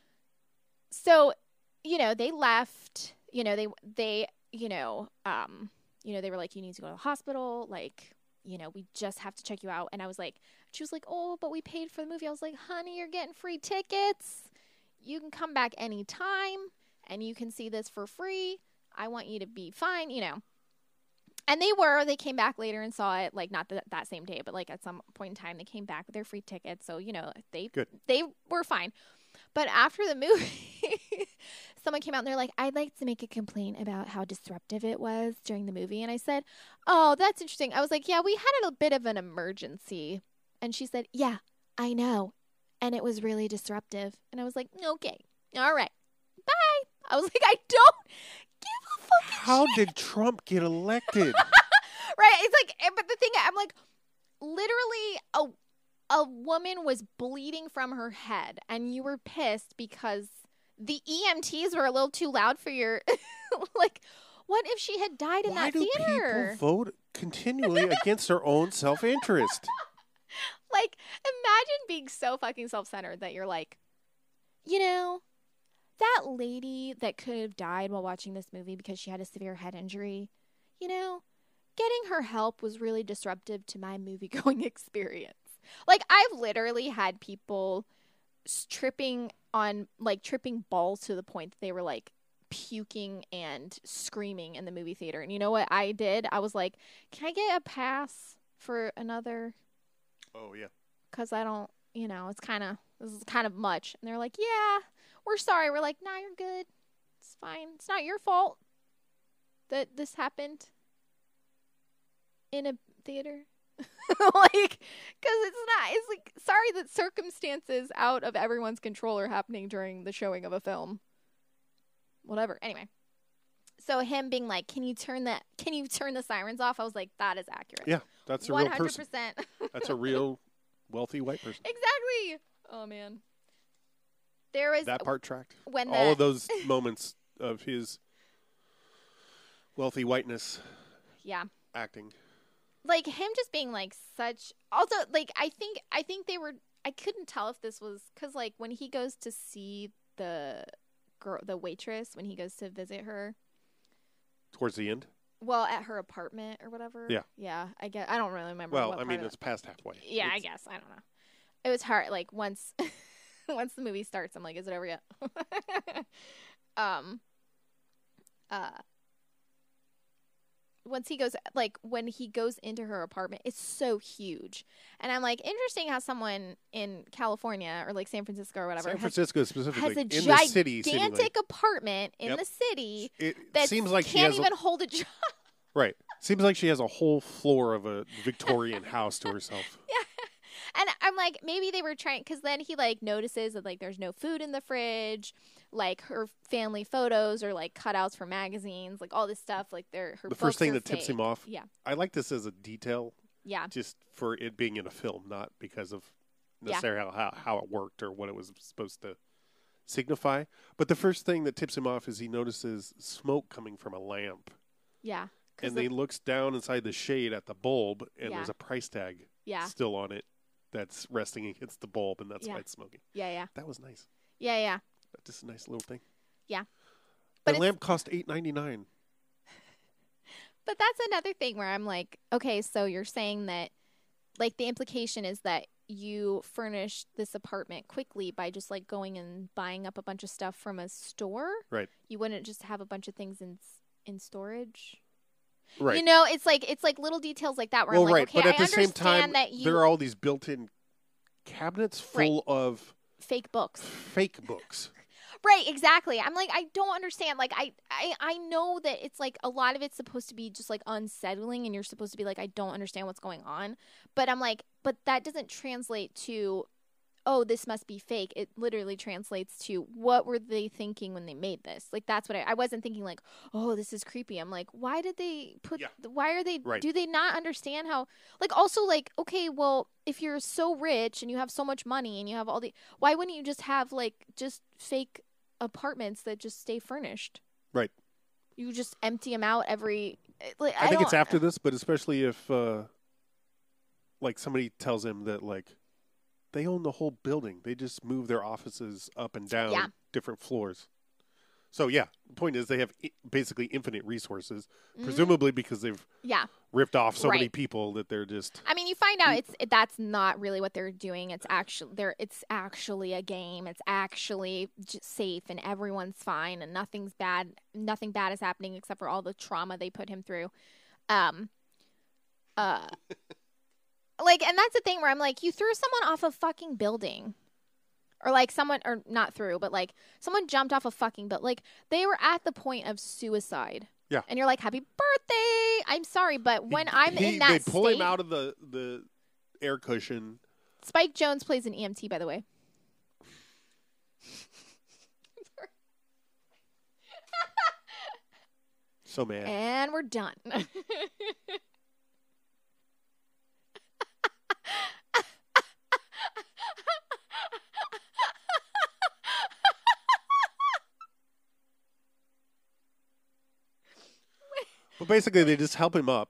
So, you know, they left, you know, they, they, you know, um, you know, they were like, you need to go to the hospital. Like, you know, we just have to check you out. And I was like, she was like, oh, but we paid for the movie. I was like, honey, you're getting free tickets. You can come back anytime and you can see this for free. I want you to be fine, you know. And they were, they came back later and saw it, like not the, that same day, but like at some point in time, they came back with their free tickets. So, you know, they, Good. they were fine. But after the movie, someone came out and they're like, I'd like to make a complaint about how disruptive it was during the movie. And I said, oh, that's interesting. I was like, yeah, we had a bit of an emergency. And she said, yeah, I know. And it was really disruptive. And I was like, okay, all right, bye. I was like, I don't give a fucking How shit. did Trump get elected? Right. It's like, but the thing, I'm like, literally a a woman was bleeding from her head and you were pissed because the E M Ts were a little too loud for your, like, what if she had died in Why that do theater? people vote continually against their own self-interest? Like, imagine being so fucking self-centered that you're like, you know, that lady that could have died while watching this movie because she had a severe head injury, you know, getting her help was really disruptive to my movie-going experience. Like, I've literally had people s- tripping on, like, tripping balls to the point that they were, like, puking and screaming in the movie theater. And you know what I did? I was like, can I get a pass for another? Oh, yeah. Because I don't, you know, it's kind of, this is kind of much. And they're like, yeah, we're sorry. We're like, nah, you're good. It's fine. It's not your fault that this happened in a theater. Like, because it's not, it's like, sorry that circumstances out of everyone's control are happening during the showing of a film. Whatever. Anyway. So him being like, can you turn that, can you turn the sirens off? I was like, that is accurate. Yeah, that's a real person. one hundred percent. That's a real wealthy white person. Exactly. Oh, man. There was That part tracked. when All the- of those moments of his wealthy whiteness yeah. acting. Like him just being like such, also like, I think, I think they were, I couldn't tell if this was, cause like when he goes to see the girl, the waitress, when he goes to visit her, Towards the end? well, at her apartment or whatever. Yeah. Yeah. I guess, I don't really remember. Well, what I part mean, of it's past halfway. it. Yeah, I It's- guess. I don't know. It was hard. Like once, once the movie starts, I'm like, is it over yet? um, uh, once he goes, like when he goes into her apartment, it's so huge. And I'm like, interesting how someone in California or like San Francisco or whatever San has, Francisco specifically. has a in the city, seemingly. gigantic apartment in Yep. the city It that seems like she can't has a, even hold a job. right. Seems like she has a whole floor of a Victorian house to herself. And I'm like, maybe they were trying, because then he like notices that like there's no food in the fridge, like her family photos or like cutouts from magazines, like all this stuff. Like they're her. The first books thing are that tips him fake. off. Yeah, I like this as a detail, yeah, just for it being in a film, not because of Yeah. necessarily how, how it worked or what it was supposed to signify. But the first thing that tips him off is he notices smoke coming from a lamp. yeah. 'Cause And the- he looks down inside the shade at the bulb, and Yeah. there's a price tag yeah, still on it that's resting against the bulb, and that's Yeah. why it's smoking. yeah, yeah, That was nice. yeah, yeah. That's just a nice little thing. Yeah. The But it's- lamp cost eight ninety nine. But that's another thing where I'm like, okay, so you're saying that, like, the implication is that you furnished this apartment quickly by just like going and buying up a bunch of stuff from a store. Right. You wouldn't just have a bunch of things in in storage. Right. You know, it's like it's like little details like that where well, I'm like, right. okay, but at I the same understand time, that you there are all these built-in cabinets full of fake books. fake books. Right, exactly. I'm like, I don't understand. Like, I, I, I know that it's like a lot of it's supposed to be just like unsettling, and you're supposed to be like, I don't understand what's going on. But I'm like, but that doesn't translate to oh, this must be fake. It literally translates to what were they thinking when they made this? Like, that's what I, I wasn't thinking like, oh, this is creepy. I'm like, why did they put, Yeah. why are they, Right. do they not understand how, like, also like, okay, well, if you're so rich and you have so much money and you have all the, why wouldn't you just have like just fake apartments that just stay furnished? Right. You just empty them out every, like, I, I, think it's don't- after this, but especially if, uh, like, somebody tells him that, like, they own the whole building. They just move their offices up and down Yeah. different floors. So, yeah, the point is they have I- basically infinite resources, Mm-hmm. presumably because they've Yeah. ripped off so many Right. people that they're just... I mean, you find out it's that's not really what they're doing. It's actually they're it's actually a game. It's actually j- safe and everyone's fine and nothing's bad. Nothing bad is happening except for all the trauma they put him through. Um, uh, like, and that's the thing where I'm like, you threw someone off a fucking building. Or like someone, or not through, but like someone jumped off a fucking, but like they were at the point of suicide. Yeah. And you're like, happy birthday. I'm sorry, but when I'm He- in that They pull state, him out of the, the air cushion. Spike Jones plays an E M T, by the way. So mad. And we're done. But basically, they just help him up.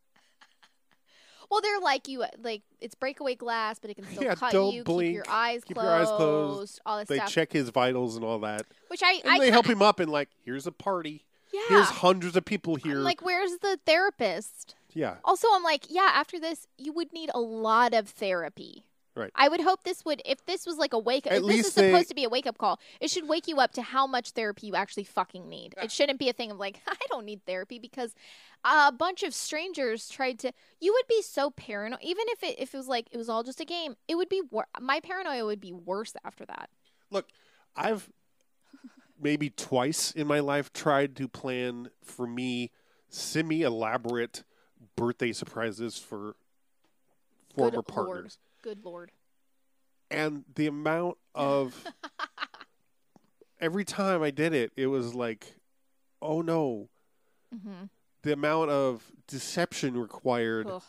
Well, they're like you, like it's breakaway glass, but it can still Yeah, cut don't you. blink. Keep your eyes Keep closed. your eyes closed. All this They stuff. check his vitals and all that. Which I, And I they help kinda- him up and, like, here's a party. Yeah. Here's hundreds of people here. I'm like, where's the therapist? yeah. Also, I'm like, yeah, after this, you would need a lot of therapy. Right. I would hope this would, if this was like a wake up, At if this least is they- supposed to be a wake up call, it should wake you up to how much therapy you actually fucking need. It shouldn't be a thing of like, I don't need therapy because a bunch of strangers tried to, you would be so paranoid. Even if it, if it was like, it was all just a game, it would be, wor- my paranoia would be worse after that. Look, I've maybe twice in my life tried to plan for me semi-elaborate birthday surprises for former Good partners. Lord. Good Lord. And the amount of every time I did it, it was like, oh no. Mm-hmm. The amount of deception required Ugh.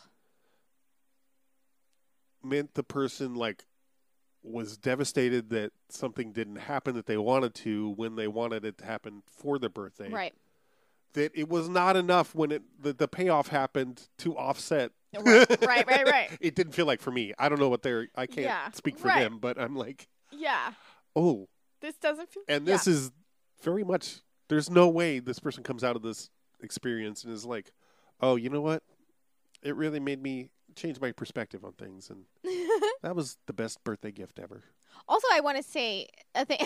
meant the person like was devastated that something didn't happen that they wanted to when they wanted it to happen for their birthday. Right. That it was not enough when it the, the payoff happened to offset. Right, right, right, right. It didn't feel like for me. I don't know what they're. I can't Yeah, speak for right. them, but I'm like, Yeah. oh, This doesn't feel. and this is very much. There's no way this person comes out of this experience and is like, oh, you know what? It really made me change my perspective on things, and that was the best birthday gift ever. Also, I want to say a thing.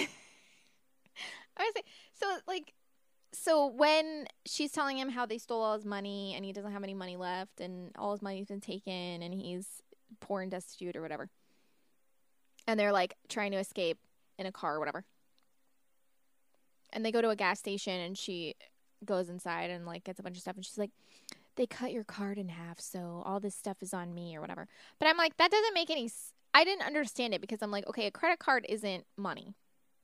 I want to say so like so when she's telling him how they stole all his money and he doesn't have any money left and all his money's been taken and he's poor and destitute or whatever, and they're like trying to escape in a car or whatever, and they go to a gas station and she goes inside and like gets a bunch of stuff and she's like, they cut your card in half, so all this stuff is on me or whatever. But I'm like, that doesn't make any s- I didn't understand it because I'm like, okay, a credit card isn't money.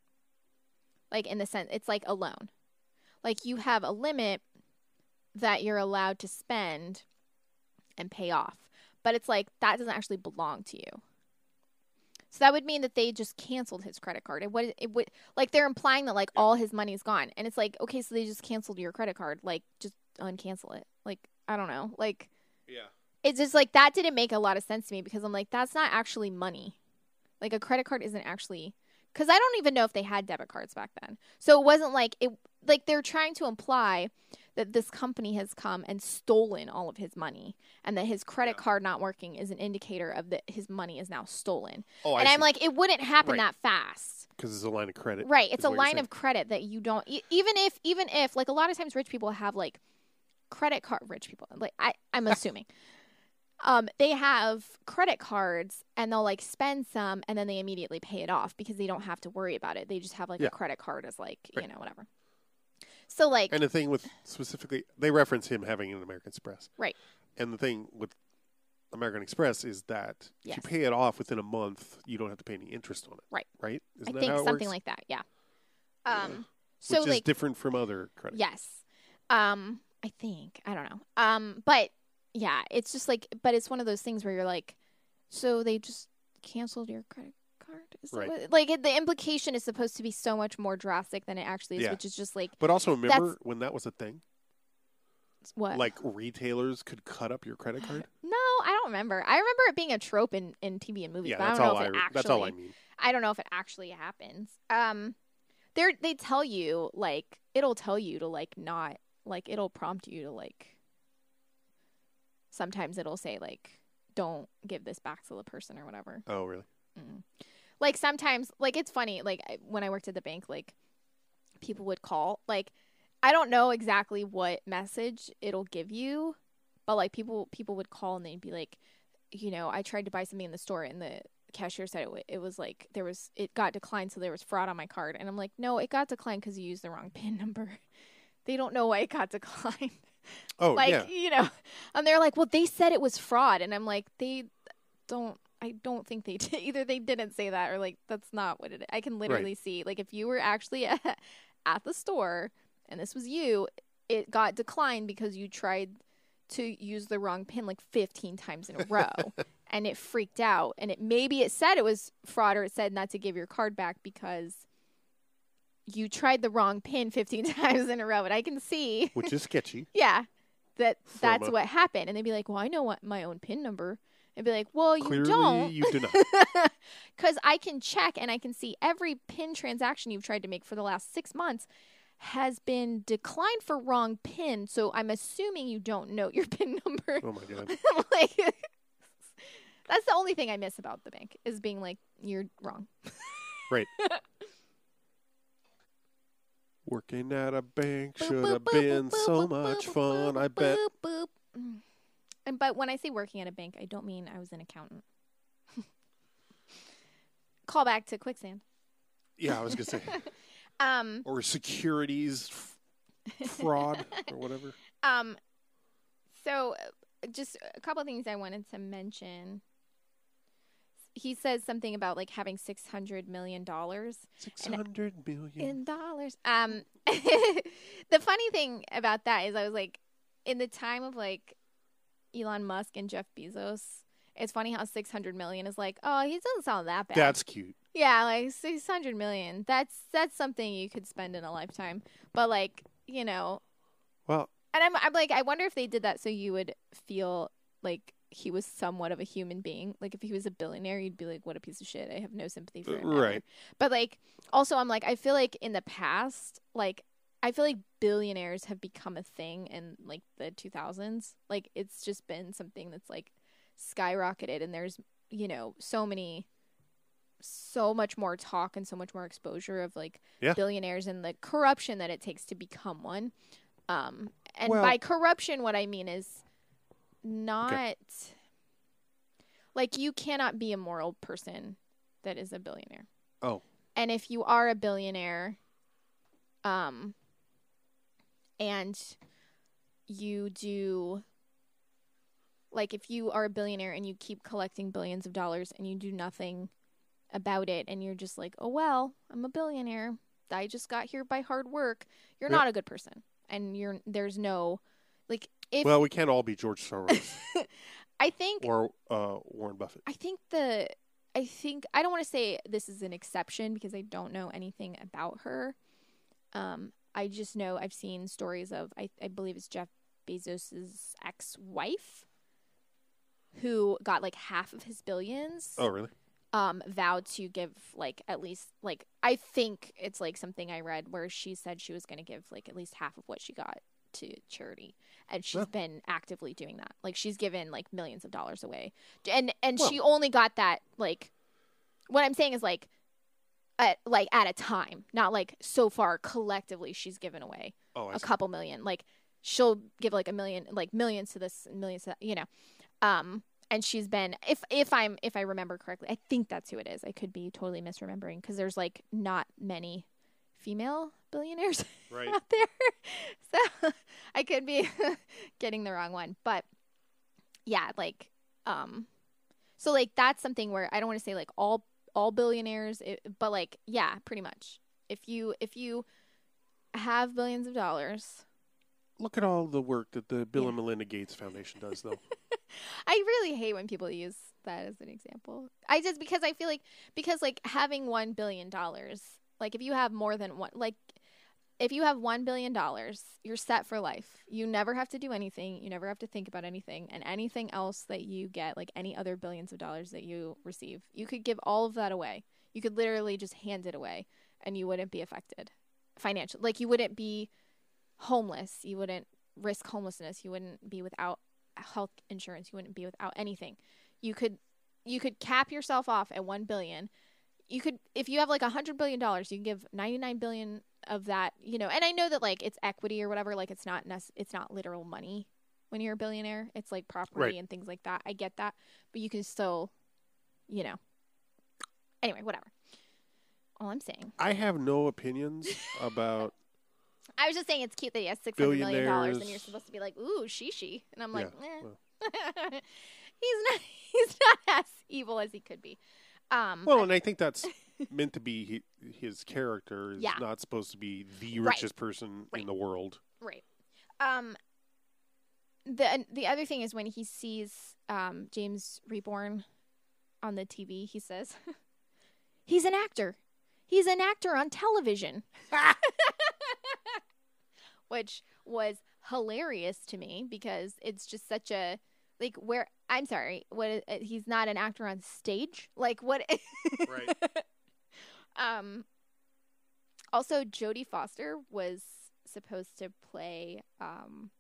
Like in the sense, it's like a loan. Like you have a limit that you're allowed to spend and pay off. But it's like, that doesn't actually belong to you. So that would mean that they just canceled his credit card. It would, it would, like they're implying that like all his money's gone. And it's like, okay, so they just canceled your credit card. Like just uncancel it. Like, I don't know. Like, Yeah. it's just like that didn't make a lot of sense to me because I'm like, that's not actually money. Like a credit card isn't actually, because I don't even know if they had debit cards back then. So it wasn't like it, like they're trying to imply that this company has come and stolen all of his money and that his credit Yeah. card not working is an indicator of that his money is now stolen. Oh, I and I'm see. like, it wouldn't happen Right. that fast. Because it's a line of credit. Right. It's is a what you're line saying. of credit that you don't, e- even if, even if, like a lot of times rich people have like credit card, rich people, like I, I'm assuming, um, they have credit cards and they'll like spend some and then they immediately pay it off because they don't have to worry about it. They just have like Yeah. a credit card as like, Right. you know, whatever. So like, And the thing with specifically, they reference him having an American Express. right. And the thing with American Express is that Yes. if you pay it off within a month, you don't have to pay any interest on it. Right. Right? Isn't I that think how it something works? like that. Yeah. Um. So Which is like different from other credit. yes. Um. I think I don't know. Um. But yeah, it's just like, but it's one of those things where you're like, so they just canceled your credit card. Is that Right. what- like it, the implication is supposed to be so much more drastic than it actually is, Yeah. which is just like But also remember That's- when that was a thing? what? Like retailers could cut up your credit card? No, I don't remember. I remember it being a trope in, in T V and movies, Yeah, but I that's don't know all if I it re- actually. that's all I mean. I don't know if it actually happens. Um, they they tell you like it'll tell you to like not like it'll prompt you to like. Sometimes it'll say like, don't give this back to the person or whatever. Oh, really? Like sometimes, like it's funny. Like I- when I worked at the bank, like people would call. Like I don't know exactly what message it'll give you, but like people people would call and they'd be like, you know, I tried to buy something in the store and the cashier said it, w- it was like there was it got declined, so there was fraud on my card. And I'm like, no, it got declined because you used the wrong PIN number. They don't know why it got declined. Oh, like yeah. you know, and they're like, well, they said it was fraud, and I'm like, they don't. I don't think they did. Either they didn't say that or like that's not what it is. I can literally see like if you were actually at, at the store and this was you, it got declined because you tried to use the wrong pin like fifteen times in a row and it freaked out and it maybe it said it was fraud or it said not to give your card back because you tried the wrong pin fifteen times in a row. And I can see Which is sketchy. yeah, that that's a- what happened. And they'd be like, well, I know what my own pin number. And be like, well, you Clearly, don't. you do not. Because I can check and I can see every PIN transaction you've tried to make for the last six months has been declined for wrong PIN. So I'm assuming you don't know your PIN number. Oh, my God. like, that's the only thing I miss about the bank is being like, you're wrong. Right. Working at a bank Boop, should boop, have boop, been boop, so boop, much boop, fun, boop, I bet. boop, boop. Mm. And but when I say working at a bank, I don't mean I was an accountant. Call back to quicksand. Yeah, I was going to say. Um, Or securities f- fraud or whatever. um, so uh, just a couple of things I wanted to mention. He says something about like having six hundred million dollars six hundred million. in dollars. Um, the funny thing about that is I was like, in the time of like Elon Musk and Jeff Bezos, it's funny how six hundred million is like, oh, he doesn't sound that bad. That's cute. Yeah, like six hundred million. That's that's something you could spend in a lifetime. But like, you know, Well, and I'm I'm like I wonder if they did that so you would feel like he was somewhat of a human being. Like if he was a billionaire, you'd be like, what a piece of shit. I have no sympathy for him. ever. right. But like also I'm like I feel like in the past, like I feel like billionaires have become a thing in like the two thousands. Like it's just been something that's like skyrocketed and there's, you know, so many so much more talk and so much more exposure of like Yeah. billionaires and the corruption that it takes to become one. Um and Well- by corruption what I mean is not like you cannot be a moral person that is a billionaire. Oh, And if you are a billionaire, um, and you do, like, if you are a billionaire and you keep collecting billions of dollars and you do nothing about it, and you're just like, oh, well, I'm a billionaire. I just got here by hard work. You're Yeah. not a good person. And you're, there's no, like, if, well, we can't all be George Soros I think, or uh, Warren Buffett. I think the I think I don't want to say this is an exception because I don't know anything about her. Um, I just know I've seen stories of I, I believe it's Jeff Bezos's ex-wife who got like half of his billions. Oh, really? Um, vowed to give like at least like I think it's like something I read where she said she was going to give like at least half of what she got to charity, and she's Well. been actively doing that. Like she's given like millions of dollars away, and and Well. she only got that like. What I'm saying is like, at like at a time, not like so far collectively she's given away Oh, I a see. couple million. Like she'll give like a million, like millions to this, and millions to that, you know. Um, and she's been if if I'm if I remember correctly, I think that's who it is. I could be totally misremembering because there's like not many female billionaires Right. out there, so I could be getting the wrong one. But yeah, like Um, so like that's something where I don't want to say like all all billionaires, it, but like yeah, pretty much. If you if you have billions of dollars, Look at all the work that the Bill Yeah. and Melinda Gates Foundation does, though. I really hate when people use that as an example. I just because I feel like because like having one billion dollars, like if you have more than one, like if you have one billion dollars, you're set for life. You never have to do anything. You never have to think about anything, and anything else that you get, like any other billions of dollars that you receive, you could give all of that away. You could literally just hand it away, and you wouldn't be affected financially. Like you wouldn't be homeless. You wouldn't risk homelessness. You wouldn't be without health insurance. You wouldn't be without anything. You could you could cap yourself off at one billion. You could, if you have like a hundred billion dollars, you can give ninety nine billion of that. You know, and I know that like it's equity or whatever. Like it's not nec- it's not literal money when you're a billionaire. It's like property Right. and things like that. I get that, but you can still, you know. Anyway, whatever. All I'm saying. I have no opinions about. I was just saying it's cute that he has six hundred million dollars, and Billionaires. you're supposed to be like, ooh, shishi, and I'm like, Yeah, eh. well. he's not he's not as evil as he could be. Um, Well, and I think that's meant to be he, his character is Yeah. not supposed to be the Right. richest person Right. in the world. right. Um, the the other thing is when he sees um James Reborn on the T V, he says, "He's an actor. He's an actor on television," which was hilarious to me because it's just such a like where I'm sorry, what uh, he's not an actor on stage. Like what? Right. Um. Also, Jodie Foster was supposed to play. Um.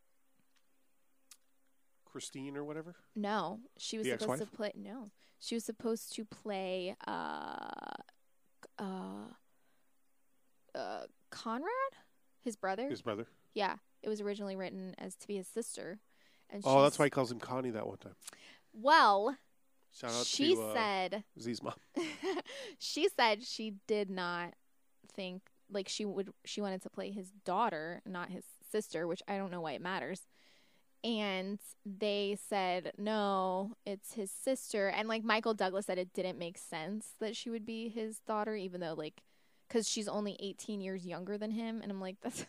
Christine or whatever. No, she was The supposed to ex-wife? play. No, she was supposed to play. Uh. Uh. Uh. Conrad, his brother. His brother. Yeah, it was originally written as to be his sister, and Oh, that's she's- why he calls him Connie that one time. Well, Shout out she to uh, said. Z's mom. she said she did not think like she would she wanted to play his daughter, not his sister, which I don't know why it matters. And they said no, it's his sister. And like Michael Douglas said it didn't make sense that she would be his daughter, even though like because she's only eighteen years younger than him. And I'm like, that's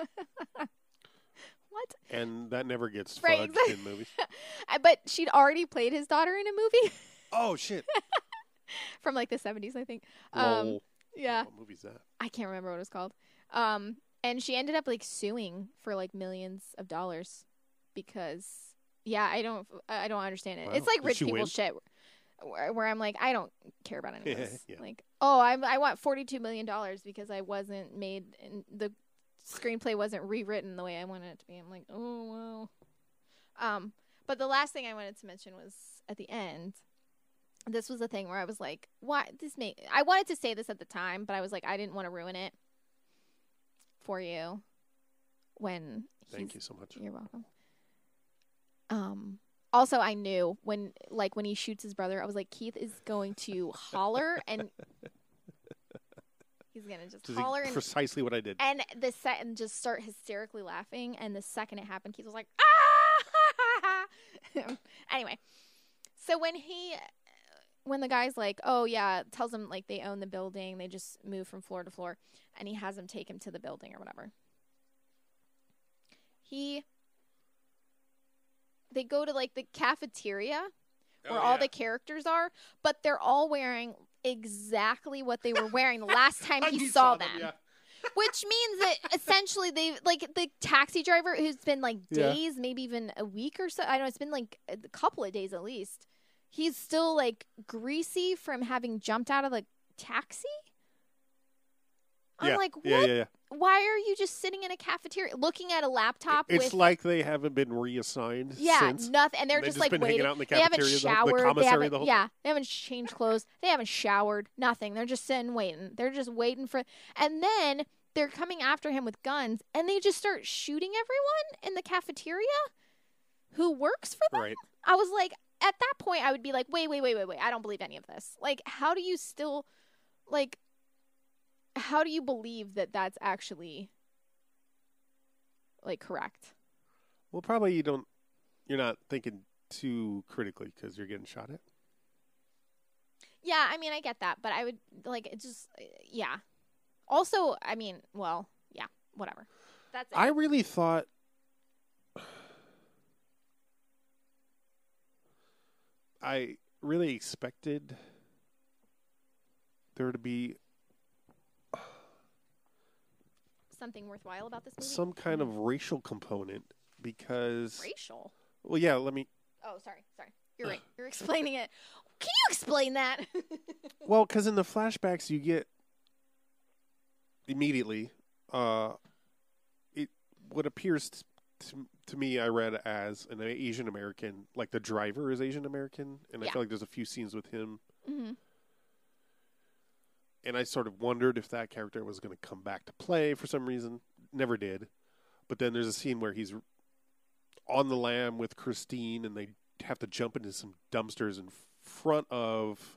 what? And that never gets Right, fudged exactly. in movies. I- but she'd already played his daughter in a movie Oh, shit. from like the seventies, I think. Um, Lol. yeah. What movie's that? I can't remember what it was called. Um, and she ended up like suing for like millions of dollars because, yeah, I don't, I don't understand it. Wow. It's like Did rich she people win? shit, where, where I'm like, I don't care about any of Yeah, this. yeah. Like, oh, I, I want forty-two million dollars because I wasn't made, and the screenplay wasn't rewritten the way I wanted it to be. I'm like, oh wow. Um, but the last thing I wanted to mention was at the end. This was a thing where I was like, why this may I wanted to say this at the time, but I was like, I didn't want to ruin it for you when Thank he's- you so much. You're welcome. Um also I knew when like when he shoots his brother, I was like, Keith is going to holler and he's gonna just This is holler and precisely what I did. and the set and just start hysterically laughing. And the second it happened, Keith was like, ah! Anyway, so when he, when the guy's like, oh yeah, tells him like they own the building, they just move from floor to floor, and he has him take him to the building or whatever. He, they go to like the cafeteria where Oh, all yeah. the characters are, but they're all wearing exactly what they were wearing the last time he You saw them. yeah. Which means that essentially they like the taxi driver who's been like Yeah. days, maybe even a week or so. I don't know. It's been like a couple of days at least. He's still like greasy from having jumped out of the taxi. I'm Yeah. like, what? Yeah, yeah, yeah. Why are you just sitting in a cafeteria looking at a laptop It's with like they haven't been reassigned yeah, since. nothing, and they're They've just, just like been waiting. hanging out in the they haven't cafeteria, the- the showered. they commissary haven't, the whole yeah, they haven't changed clothes. They haven't showered. Nothing. They're just sitting waiting. They're just waiting for. And then they're coming after him with guns, and they just start shooting everyone in the cafeteria who works for them. Right. I was like, at that point, I would be like, wait, wait, wait, wait, wait. I don't believe any of this. Like, how do you still, like, how do you believe that that's actually, like, correct? Well, probably you don't. You're not thinking too critically because you're getting shot at. Yeah, I mean, I get that, but I would like it. Just yeah. Also, I mean, well, yeah, whatever. That's it. I really thought. I really expected there to be something worthwhile about this movie. some kind of racial component because. Racial. Well, yeah. Let me. Oh, sorry, sorry. You're right. You're explaining it. Can you explain that? Well, because in the flashbacks you get immediately, uh, it what appears t- to, to me I read as an Asian American, like the driver is Asian American, and I Yeah. feel like there's a few scenes with him, Mm-hmm. and I sort of wondered if that character was going to come back to play for some reason. Never did, but then there's a scene where he's on the lam with Christine, and they have to jump into some dumpsters in front of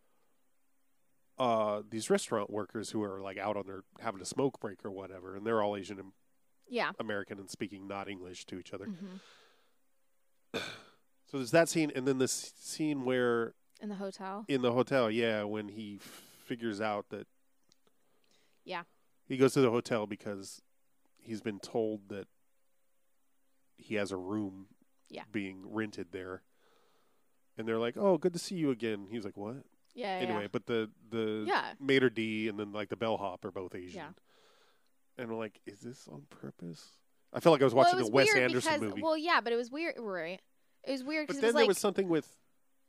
uh, these restaurant workers who are like out on their having a smoke break or whatever, and they're all Asian Am- Yeah. American and speaking not English to each other. Mm-hmm. So there's that scene, and then this scene where In the hotel. in the hotel, yeah, when he f- figures out that Yeah. he goes to the hotel because he's been told that he has a room Yeah. being rented there. And they're like, "Oh, good to see you again." He's like, "What?" Yeah. Anyway, yeah. but the the Yeah. Mater D and then like the bellhop are both Asian. Yeah. And I'm like, is this on purpose? I felt like I was Well, watching it was a Wes weird Anderson because, movie. Well, yeah, but it was weird. Right. It was weird But because then it was there like was something with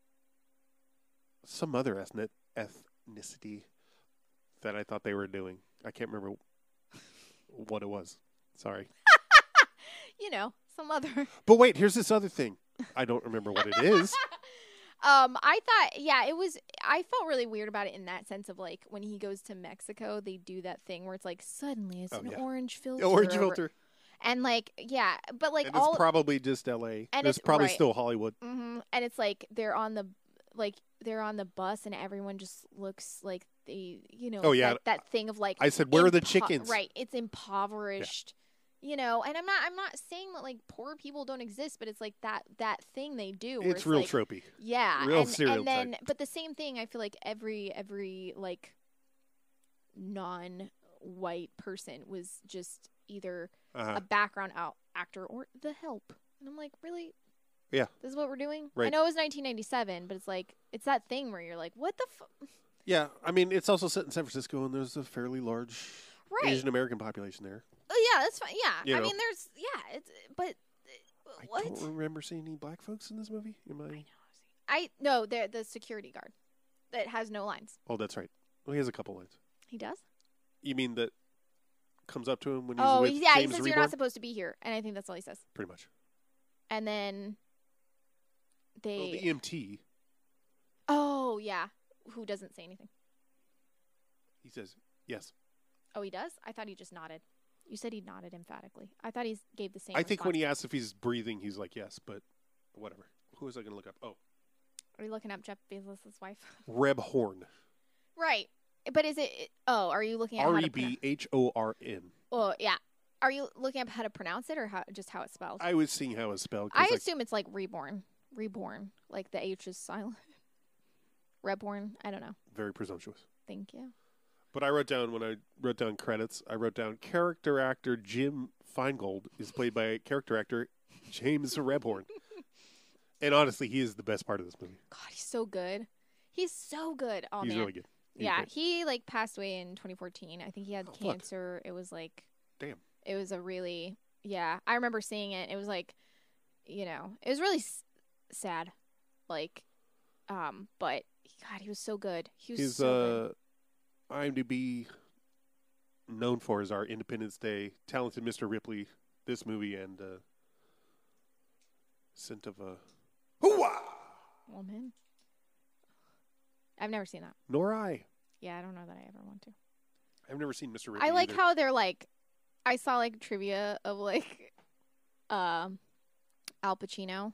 some other ethnic ethnicity that I thought they were doing. I can't remember what it was. Sorry. you know some other. But wait, here's this other thing. I don't remember what it is. Um, I thought, yeah, it was. I felt really weird about it in that sense of like when he goes to Mexico, they do that thing where it's like suddenly it's Oh, an yeah. orange filter, The orange or- filter. and like yeah, but like And all, it's probably just L A. and It's it's- probably right. still Hollywood. hmm and it's like they're on the like they're on the bus and everyone just looks like they, you know, Oh, yeah. that, that thing of like I said, "Where are the impo- chickens?" Right, it's impoverished. You know, and I'm not I'm not saying that like poor people don't exist, but it's like that that thing they do. Where It's it's real like, tropey. Yeah, Real and, stereotype. and then but the same thing. I feel like every every like non-white person was just either Uh-huh. a background out actor or The Help, and I'm like, really? Yeah. This is what we're doing. I Right. know it was nineteen ninety-seven, but it's like it's that thing where you're like, what the f-? Yeah, I mean, it's also set in San Francisco, and there's a fairly large Right. Asian American population there. Oh yeah, that's fine. Yeah, You I know. mean, there's yeah, it's but uh, I what? don't remember seeing any black folks in this movie. Am I? I no, they're the security guard that has no lines. Oh, that's right. Well, he has a couple lines. He does. You mean that comes up to him when he's Oh with yeah, James he says Reborn? you're not supposed to be here, and I think that's all he says. Pretty much. And then they. Well, the E M T, Oh yeah, who doesn't say anything? he says yes. Oh, he does. I thought he just nodded. You said he nodded emphatically. I thought he gave the same. I think when he response. asks if he's breathing, he's like yes, but whatever. Who was I going to look up? Oh, Are you looking up Jeff Bezos' wife? Reb Horn. Right, but is it? Oh, are you looking at how R to E pronounce? B H O R N. Oh yeah. Are you looking up how to pronounce it or how just how it's spelled? I was seeing how it's spelled. 'cause I I- assume it's like reborn. Reborn. Like the H is silent. Reborn. I don't know. very presumptuous. Thank you. But I wrote down, when I wrote down credits, I wrote down character actor Jim Feingold is played by character actor James Rebhorn. And honestly, he is the best part of this movie. God, he's so good. He's so good. Oh He's man. really good. He's Yeah, great. he like passed away in twenty fourteen. I think he had Oh, fuck. cancer. It was like Damn. it was a really yeah. I remember seeing it. It was like, you know, it was really s- sad. Like, um, but God, he was so good. He was His so good. uh, IMDb known for is our Independence Day, Talented Mister Ripley, this movie, and uh, Scent of a Hoo-wah! Woman. I've never seen that. Nor I. Yeah, I don't know that I ever want to. I've never seen Mister Ripley. I like either. how they're like. I saw like trivia of like, um, Al Pacino.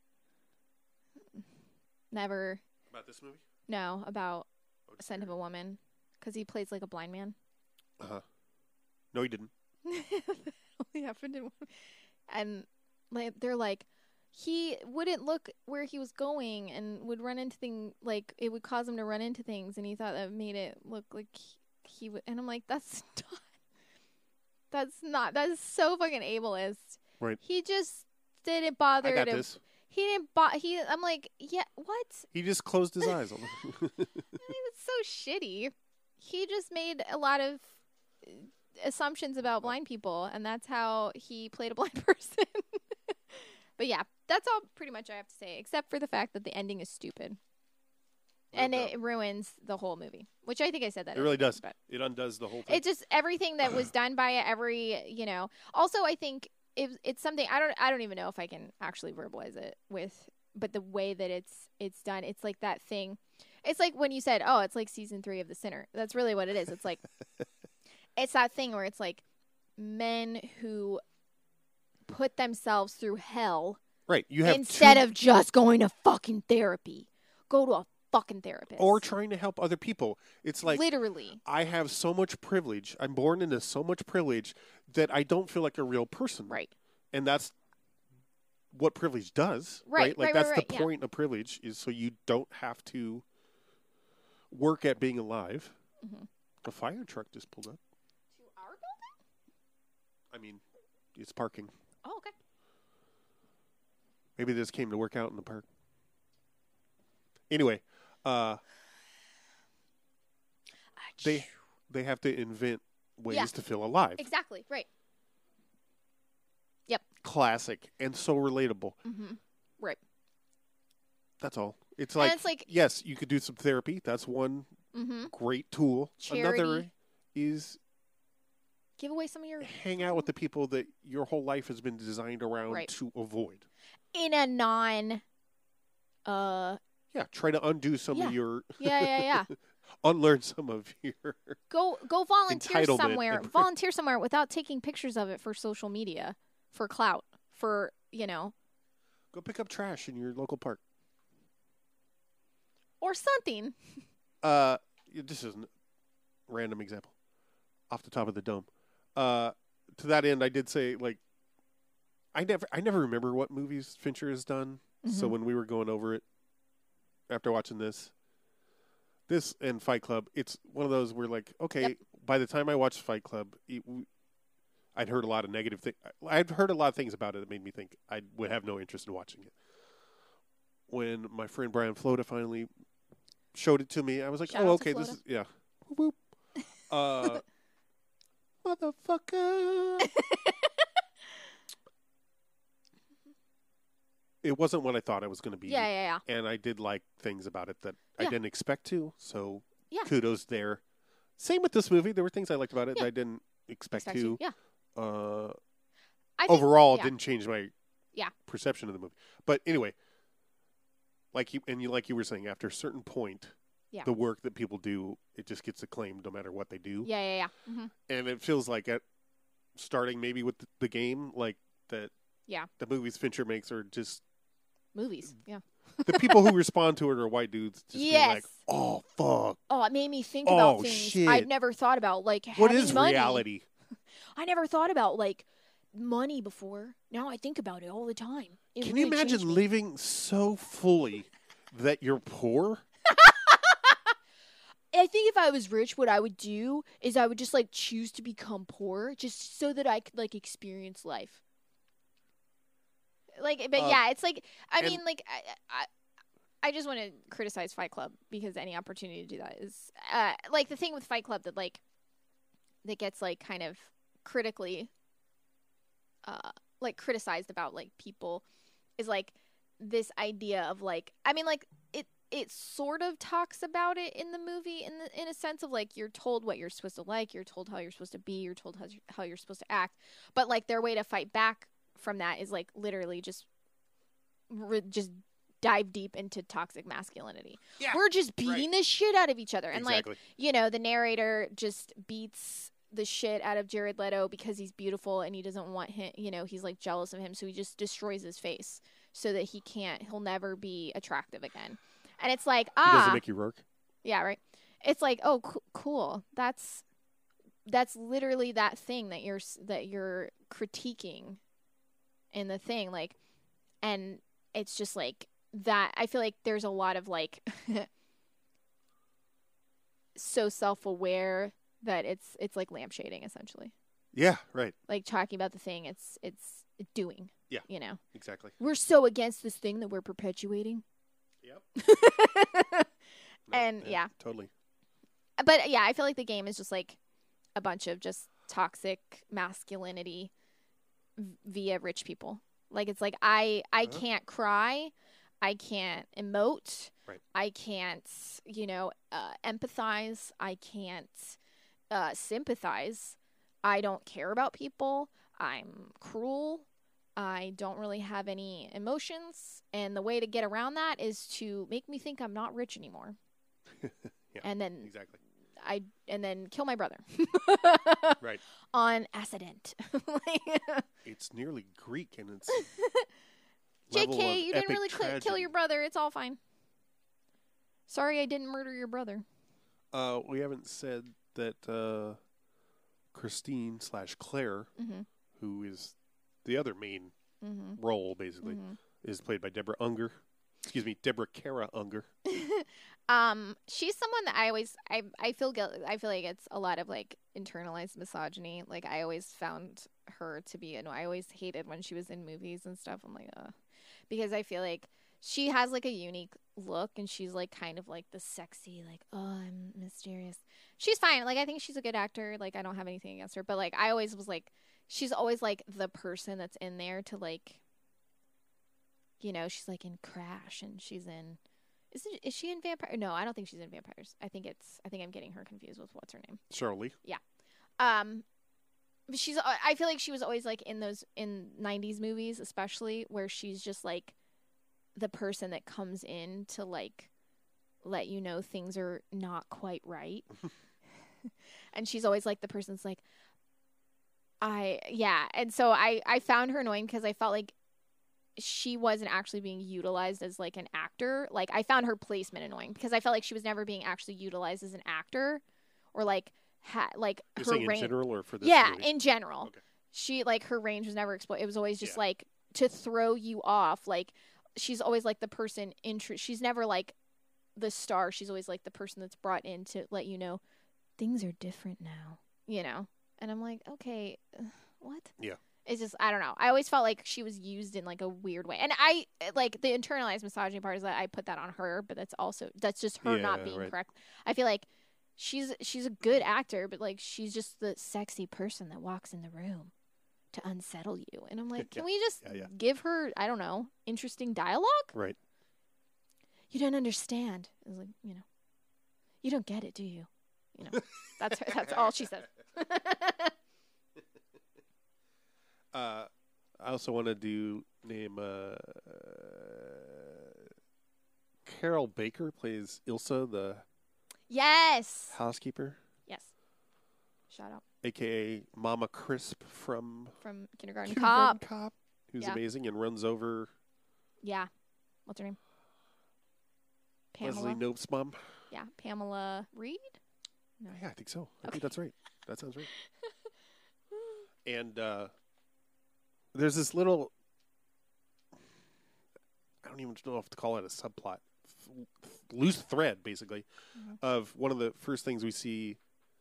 Never. about this movie. No, about Oh, just Scent of a Woman, because he plays like a blind man. Uh huh. No, he didn't. Only happened in one. And like they're like, he wouldn't look where he was going and would run into things, like, it would cause him to run into things, and he thought that made it look like he, he would, and I'm like, that's not, that's not, that is so fucking ableist. Right. He just didn't bother I got to, this. he didn't, bo- he, I'm like, yeah, what? He just closed his eyes. It was so shitty. He just made a lot of assumptions about blind people, and that's how he played a blind person. But yeah, that's all pretty much I have to say, except for the fact that the ending is stupid. And it ruins the whole movie, which I think I said that. It really does. But It undoes the whole thing. it just, everything that was done by it, every, you know. Also, I think it, it's something, I don't I don't even know if I can actually verbalize it with, but the way that it's it's done, it's like that thing. It's like when you said, oh, it's like season three of The Sinner. That's really what it is. It's like, it's that thing where it's like men who put themselves through hell right. You have instead two, of just going to fucking therapy. Go to a fucking therapist. or trying to help other people. It's like literally. I have so much privilege. I'm born into so much privilege that I don't feel like a real person. Right. And that's what privilege does. Right, Like right, that's right, the right, yeah. point of privilege is so you don't have to work at being alive. Mm-hmm. A fire truck just pulled up. To our building? I mean, it's parking. Oh, okay. Maybe they just came to work out in the park. Anyway, uh, they they have to invent ways Yeah. to feel alive. Exactly. Right. Yep. Classic and so relatable. Mm-hmm. Right. That's all. It's like, it's like- yes, you could do some therapy. That's one Mm-hmm. great tool. Charity. Another is Give away some of your hang out with the people that your whole life has been designed around Right. to avoid. in a non. Uh. Yeah, try to undo some Yeah. of your, Yeah. Yeah. Yeah. unlearn some of your. Go. Go volunteer Entitlement somewhere. and- Volunteer somewhere without taking pictures of it for social media, for clout, for you know, Go pick up trash in your local park. or something. Uh, this is a random example off the top of the dome. Uh, to that end, I did say like, I never, I never remember what movies Fincher has done. So Mhm. when we were going over it after watching this, this and Fight Club, it's one of those where like, okay, Yep. by the time I watched Fight Club, it, w- I'd heard a lot of negative things. I'd heard a lot of things about it that made me think I would have no interest in watching it. When my friend Brian Flota finally showed it to me, I was like, Shout oh, out to okay, this Flota. is, yeah. Whoop, whoop. Uh, motherfucker. It wasn't what I thought it was going to be. Yeah. Yeah. Yeah. And I did like things about it that I Yeah. didn't expect to. So Yeah. kudos there. Same with this movie. There were things I liked about it Yeah. that I didn't expect, Expect to. you. Yeah. Uh, I think, overall, yeah. it didn't change my Yeah. perception of the movie. But anyway, like you and you like you were saying, after a certain point, Yeah. the work that people do, it just gets acclaimed no matter what they do. Yeah. Yeah. Yeah. Mm-hmm. And it feels like at starting maybe with the, the game, like that. Yeah. The movies Fincher makes are just Movies. Yeah. the people who respond to it are white dudes, just being like, Yes. "Oh fuck, Oh, it made me think Oh, about things shit. I've never thought about, like what having is money. reality?" I never thought about like money before. Now I think about it all the time. It Can really you imagine changed me. living so fully that you're poor? I think if I was rich, what I would do is I would just like choose to become poor, just so that I could like experience life. Like, but Uh, yeah, it's like I and- mean, like I, I, I just want to criticize Fight Club because any opportunity to do that is uh, like the thing with Fight Club that like that gets like kind of critically, uh, like criticized about like people is like this idea of like I mean like it it sort of talks about it in the movie in the in a sense of like you're told what you're supposed to like, you're told how you're supposed to be, you're told how how you're supposed to act, but like their way to fight back from that is like literally just re- just dive deep into toxic masculinity. Yeah, We're just beating the shit out of each other. And Exactly. like, you know, the narrator just beats the shit out of Jared Leto because he's beautiful and he doesn't want him, you know, he's like jealous of him, so he just destroys his face so that he can't he'll never be attractive again. And it's like, He doesn't ah, make you work. yeah, right. It's like, oh, co- cool. That's that's literally that thing that you're s- that you're critiquing in the thing, like, and it's just like that. I feel like there's a lot of like so self-aware that it's it's like lampshading essentially. Yeah, right. Like talking about the thing it's it's doing. Yeah. You know. Exactly. We're so against this thing that we're perpetuating. Yep. And yeah. Totally. But yeah, I feel like the game is just like a bunch of just toxic masculinity v- via rich people. Like it's like I I Uh-huh. can't cry, I can't emote, Right. I can't, you know, uh, empathize, I can't uh, sympathize. I don't care about people. I'm cruel. I don't really have any emotions, and the way to get around that is to make me think I'm not rich anymore. Yeah. And then Exactly. I and then kill my brother Right. on accident. Like, It's nearly Greek and it's J level K, of you didn't epic really cl- kill tragedy. your brother. It's all fine. Sorry, I didn't murder your brother. Uh, we haven't said that uh, Christine slash Claire, Mhm. who is the other main Mhm. role, basically, Mhm. is played by Deborah Unger. Excuse me, Deborah Kara Unger. Um, she's someone that I always I I feel guilt. I feel like it's a lot of like internalized misogyny. Like I always found her to be annoying. I always hated when she was in movies and stuff. I'm like, uh, because I feel like she has like a unique look, and she's like kind of like the sexy, like, oh, I'm mysterious. She's fine. Like I think she's a good actor. Like I don't have anything against her, but like I always was like, she's always like the person that's in there to like, you know, she's like in Crash, and she's in. Is it, is she in Vampire? No, I don't think she's in Vampires. I think it's. I think I'm getting her confused with what's her name. Cheryl Lee. Um, but she's. I feel like she was always like in those in nineties movies, especially where she's just like the person that comes in to like let you know things are not quite right, and she's always like the person's like, I yeah, and so I I found her annoying because I felt like she wasn't actually being utilized as like an actor. Like I found her placement annoying because I felt like she was never being actually utilized as an actor, or like ha- like You're her saying in range. general or for this Yeah, movie? in general, Okay. she like her range was never exploited. It was always just Yeah. like to throw you off. Like she's always like the person intro. She's never like the star. She's always like the person that's brought in to let you know things are different now. You know, and I'm like, okay, uh, what? Yeah. It's just I don't know. I always felt like she was used in like a weird way, and I like the internalized misogyny part is that I put that on her, but that's also that's just her not Yeah, being right. correct. I feel like she's she's a good actor, but like she's just the sexy person that walks in the room to unsettle you, and I'm like, can Yeah. we just Yeah, yeah. give her I don't know interesting dialogue? Right. You don't understand. I was like, you know, you don't get it, do you? You know, that's her, that's all she says. Uh, I also wanted to name uh, Carol Baker plays Ilsa, the Yes, housekeeper, yes. Shout out aka Mama Crisp from from Kindergarten Kindergarten Cop. Cop, who's Yeah. amazing and runs over Yeah. What's her name? Pamela. Leslie Knope's mom. Yeah, Pamela Reed. No. Yeah, I think so. I Okay. think that's right. That sounds right. And uh, there's this little, I don't even know if to call it a subplot, th- loose thread, basically, Mm-hmm. of one of the first things we see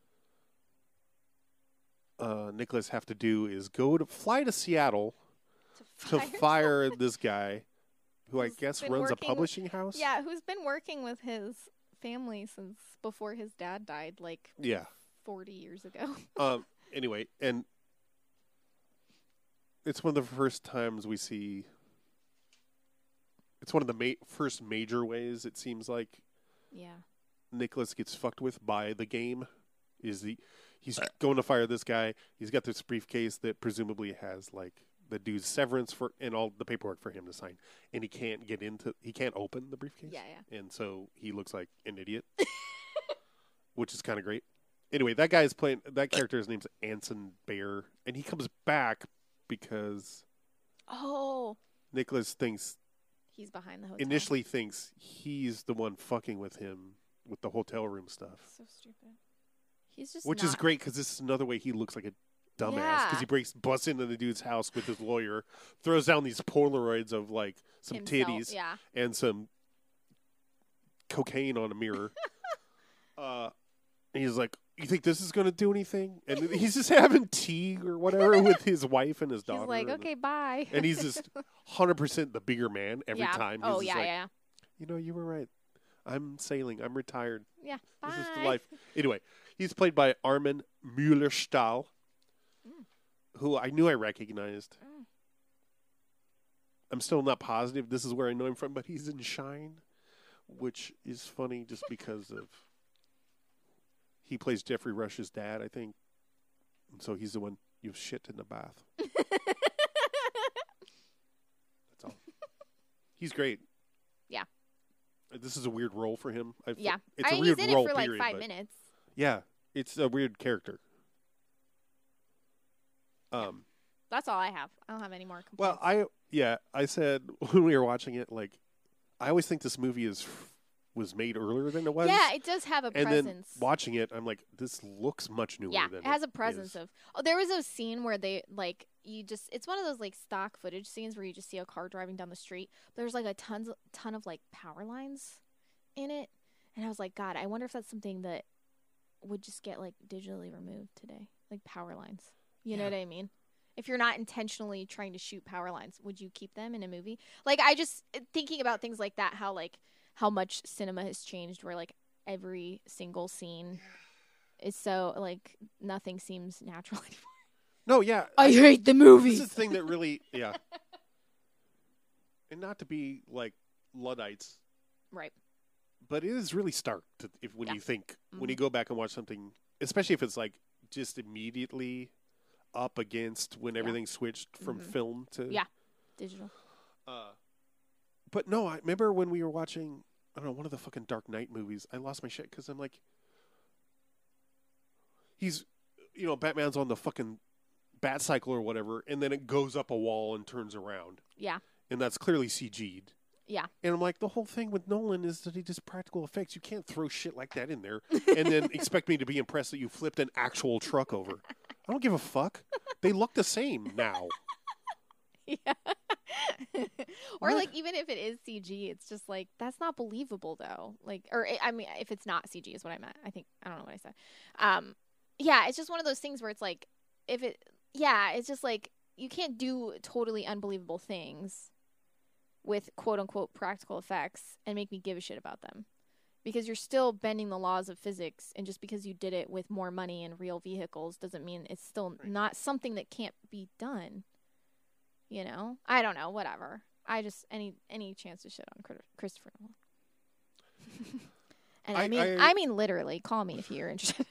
uh, Nicholas have to do is go to fly to Seattle to fire this guy who I Who's guess been runs a working- publishing house. Yeah, who's been working with his family since before his dad died, like Yeah. forty years ago. Um. Anyway, and it's one of the first times we see. It's one of the ma- first major ways it seems like Yeah. Nicholas gets fucked with by the game. Is the he's going to fire this guy? He's got this briefcase that presumably has like the dude's severance for and all the paperwork for him to sign, and he can't get into. He can't open the briefcase. Yeah, yeah. And so he looks like an idiot, which is kind of great. Anyway, that guy's playing. That character's name's Anson Bear, and he comes back because Oh, Nicholas thinks he's behind the hotel. initially thinks he's the one fucking with him with the hotel room stuff, So stupid. He's just which is not- great because this is another way he looks like a dumbass Yeah. because he breaks busts into the dude's house with his lawyer, throws down these Polaroids of like some Himself, titties yeah. and some cocaine on a mirror. uh, and he's like, "You think this is going to do anything?" And he's just having tea or whatever with his wife and his daughter. He's like, and, okay, bye. and he's just one hundred percent the bigger man every yeah. time. He's Oh just yeah, like, yeah, you know, you were right. I'm sailing. I'm retired. yeah. Bye. This is the life. Anyway, he's played by Armin Mueller-Stahl, Mm. who I knew I recognized. Mm. I'm still not positive this is where I know him from, but he's in Shine, which is funny just because of he plays Jeffrey Rush's dad, I think. And so he's the one you've shit in the bath. That's all. He's great. Yeah. This is a weird role for him. I, Yeah. It's I a mean, weird he's in role, it for like period, five but- minutes. Yeah, it's a weird character. Um, That's all I have. I don't have any more complaints. well, I yeah, I said when we were watching it, like, I always think this movie is was made earlier than it was. yeah, it does have a and presence. then watching it, I'm like, this looks much newer. Yeah, than it has a is. presence of. Oh, there was a scene where they like you just. It's one of those like stock footage scenes where you just see a car driving down the street. But there's like a tons, ton of like power lines in it, and I was like, God, I wonder if that's something that would just get like digitally removed today, like power lines. You know Yeah. what I mean? If you're not intentionally trying to shoot power lines, would you keep them in a movie? Like I just thinking about things like that, how like how much cinema has changed, where like every single scene is so like nothing seems natural anymore. No, yeah, I hate the this movie. is the thing that really, yeah, and not to be like Luddites, Right. but it is really stark to, if when Yeah. you think when Mhm. you go back and watch something, especially if it's like just immediately up against when everything switched from Mhm. film to Yeah. Digital. Uh, but no, I remember when we were watching, I don't know, one of the fucking Dark Knight movies. I lost my shit because I'm like, he's, you know, Batman's on the fucking bat cycle or whatever, and then it goes up a wall and turns around, Yeah. and that's clearly C G'd. Yeah. And I'm like, the whole thing with Nolan is that he does practical effects. You can't throw shit like that in there and then expect me to be impressed that you flipped an actual truck over. I don't give a fuck. They look the same now. Yeah. Or What? like even if it is C G, it's just like that's not believable though. Like or I- I mean if it's not C G is what I meant. I think I don't know what I said. Um yeah, it's just one of those things where it's like if it yeah, it's just like you can't do totally unbelievable things with quote unquote practical effects and make me give a shit about them. Because you're still bending the laws of physics, and just because you did it with more money and real vehicles doesn't mean it's still Right. not something that can't be done. You know, I don't know. Whatever. I just any any chance to shit on Cri- Christopher Nolan. and I, I- mean, I- I, mean, literally, call me if you're interested.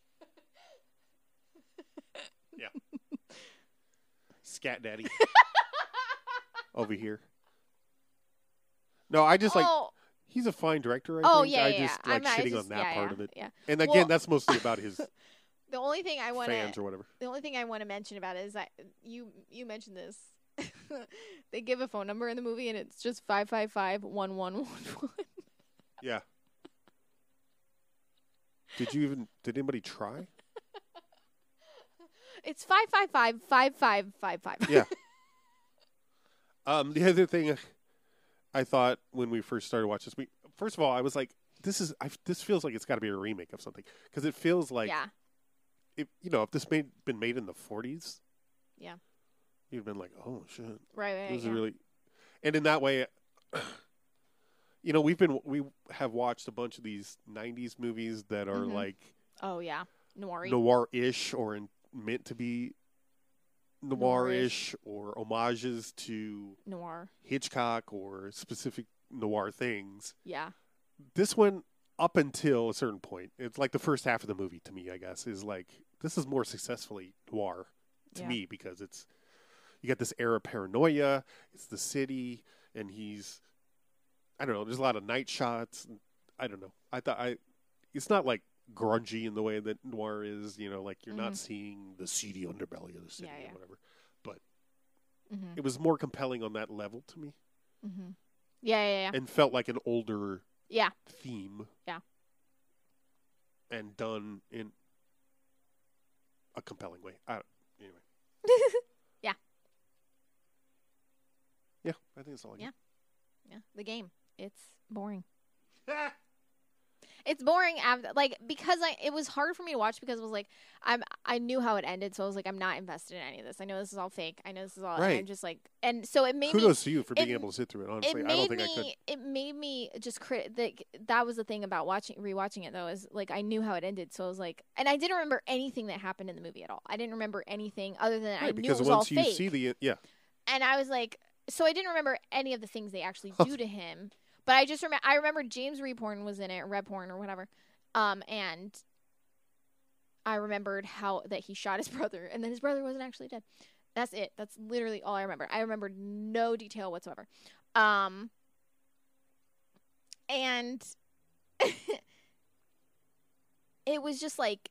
Scat Daddy over here. No, I just like oh, he's a fine director. I oh think. yeah, I yeah. just yeah. like I'm- I shitting just- on that yeah, part yeah, of it. Yeah. And again, Well- that's mostly about his The only thing I want fans to or whatever. the only thing I want to mention about it is that you you mentioned this. They give a phone number in the movie, and it's just five five five one one one one. Yeah. Did you even? Did anybody try? It's five five five five five five five. Yeah. Um, the other thing I thought when we first started watching this, we first of all I was like, "This is I, this feels like it's got to be a remake of something," because it feels like yeah. if you know if this made been made in the forties, Yeah. you'd been like, "Oh shit, Right. Right. this is yeah. really," and in that way, you know, we've been we have watched a bunch of these nineties movies that are Mhm. like Oh yeah. Noir. noir-ish or in, meant to be noir-ish or homages to Noir. Hitchcock or specific noir things. Yeah. This one, up until a certain point, it's like the first half of the movie to me, I guess, is like this is more successfully noir to Yeah. me because it's you got this air of paranoia. It's the city, and he's I don't know. There's a lot of night shots. I don't know. I thought I it's not like grungy in the way that noir is. You know, like you're not Mhm. seeing the seedy underbelly of the city Yeah, yeah. or whatever. But Mm-hmm. it was more compelling on that level to me, Mm-hmm. Yeah. Yeah. Yeah. and felt like an older Yeah. theme. Yeah. And done in a compelling way. I don't, anyway. Yeah. Yeah, I think that's all I Yeah. got. Yeah. The game. It's boring. It's boring after, like, because I it was hard for me to watch because it was like I'm I knew how it ended, so I was like, I'm not invested in any of this. I know this is all fake. I know this is all and I'm Right. just like, and so it made Kudos me to you for being it- able to sit through it. it Honestly, made I don't think me I could. it made me just crit that that was the thing about watching rewatching it though, is like I knew how it ended, so I was like, and I didn't remember anything that happened in the movie at all. I didn't remember anything other than I Right, knew because it was all once you fake. see the yeah, And I was like, so I didn't remember any of the things they actually do to him. But I just remember, I remember James Reporn was in it, Redporn or whatever. Um, and I remembered how that he shot his brother, and then his brother wasn't actually dead. That's it. That's literally all I remember. I remember no detail whatsoever. Um, and it was just like,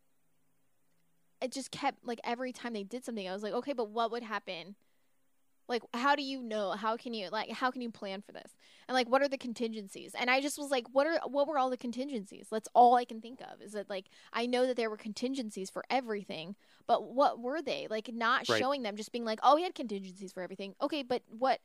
it just kept, like, every time they did something, I was like, okay, but what would happen? Like, how do you know? How can you, like, how can you plan for this? And, like, what are the contingencies? And I just was like, what are, what were all the contingencies? That's all I can think of is that, like, I know that there were contingencies for everything, but what were they? Like, not Right. showing them, just being like, oh, he had contingencies for everything. Okay, but what?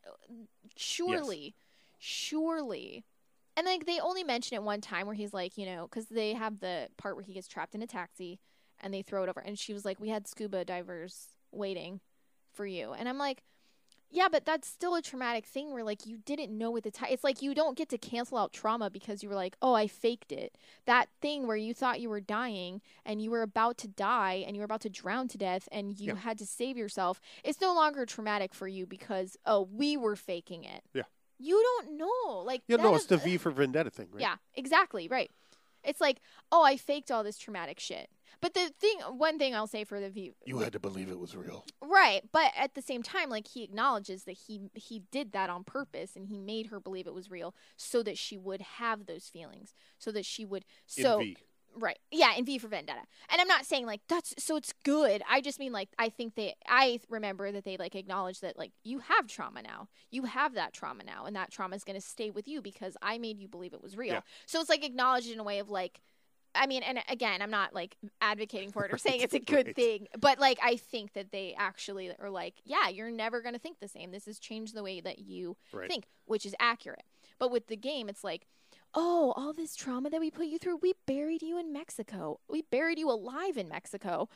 Surely, surely. And, like, they only mention it one time where he's like, you know, because they have the part where he gets trapped in a taxi and they throw it over. And she was like, we had scuba divers waiting for you. And I'm like, yeah, but that's still a traumatic thing where, like, you didn't know at the time. It's like you don't get to cancel out trauma because you were like, oh, I faked it. That thing where you thought you were dying and you were about to die and you were about to drown to death and you Yeah. had to save yourself, it's no longer traumatic for you because, oh, we were faking it. Yeah. You don't know. Like, Yeah, that no, is- it's the V for Vendetta thing, right? Yeah, exactly. Right. It's like, oh, I faked all this traumatic shit. But the thing, one thing I'll say for the V, You had to believe it was real. right, but at the same time, like, he acknowledges that he he did that on purpose and he made her believe it was real so that she would have those feelings, so that she would so In V. right, yeah, in V for Vendetta. And I'm not saying like that's so it's good. I just mean like I think they I remember that they like acknowledge that like you have trauma now, you have that trauma now, and that trauma is going to stay with you because I made you believe it was real. Yeah. So it's like acknowledged in a way of like. I mean, and again, I'm not like advocating for it or saying it's a good Right. thing, but like I think that they actually are like, yeah, you're never going to think the same. This has changed the way that you Right. think, which is accurate. But with the game, it's like, oh, all this trauma that we put you through, we buried you in Mexico. We buried you alive in Mexico.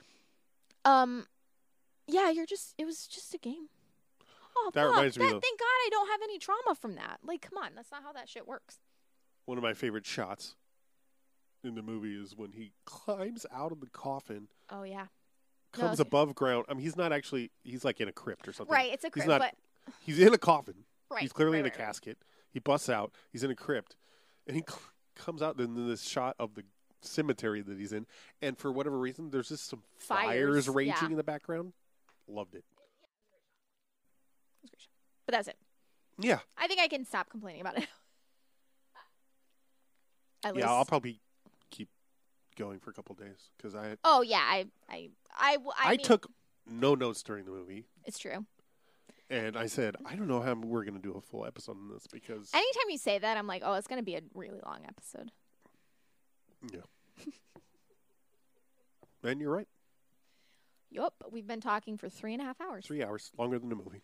Um, yeah, you're just, it was just a game. Oh, That fuck. reminds me that, of- Thank God I don't have any trauma from that. Like, come on, that's not how that shit works. One of my favorite shots in the movie is when he climbs out of the coffin, Oh, yeah. comes No, above ground. I mean, he's not actually, he's like in a crypt or something. Right, it's a He's crypt, not- but He's in a coffin. Right, He's clearly right, in a right, right. casket. He busts out. He's in a crypt. And he cl- comes out in this shot of the cemetery that he's in. And for whatever reason, there's just some fires, Fires, raging yeah. in the background. Loved it. but that's it. Yeah. I think I can stop complaining about it. At least. Yeah, I'll probably keep going for a couple days because I Oh yeah, I I I I, I, mean, took no notes during the movie. It's true. And I said, I don't know how we're going to do a full episode on this because Anytime you say that, I'm like, oh, it's going to be a really long episode. yeah. And you're right. Yup, we've been talking for three and a half hours. Three hours longer than the movie.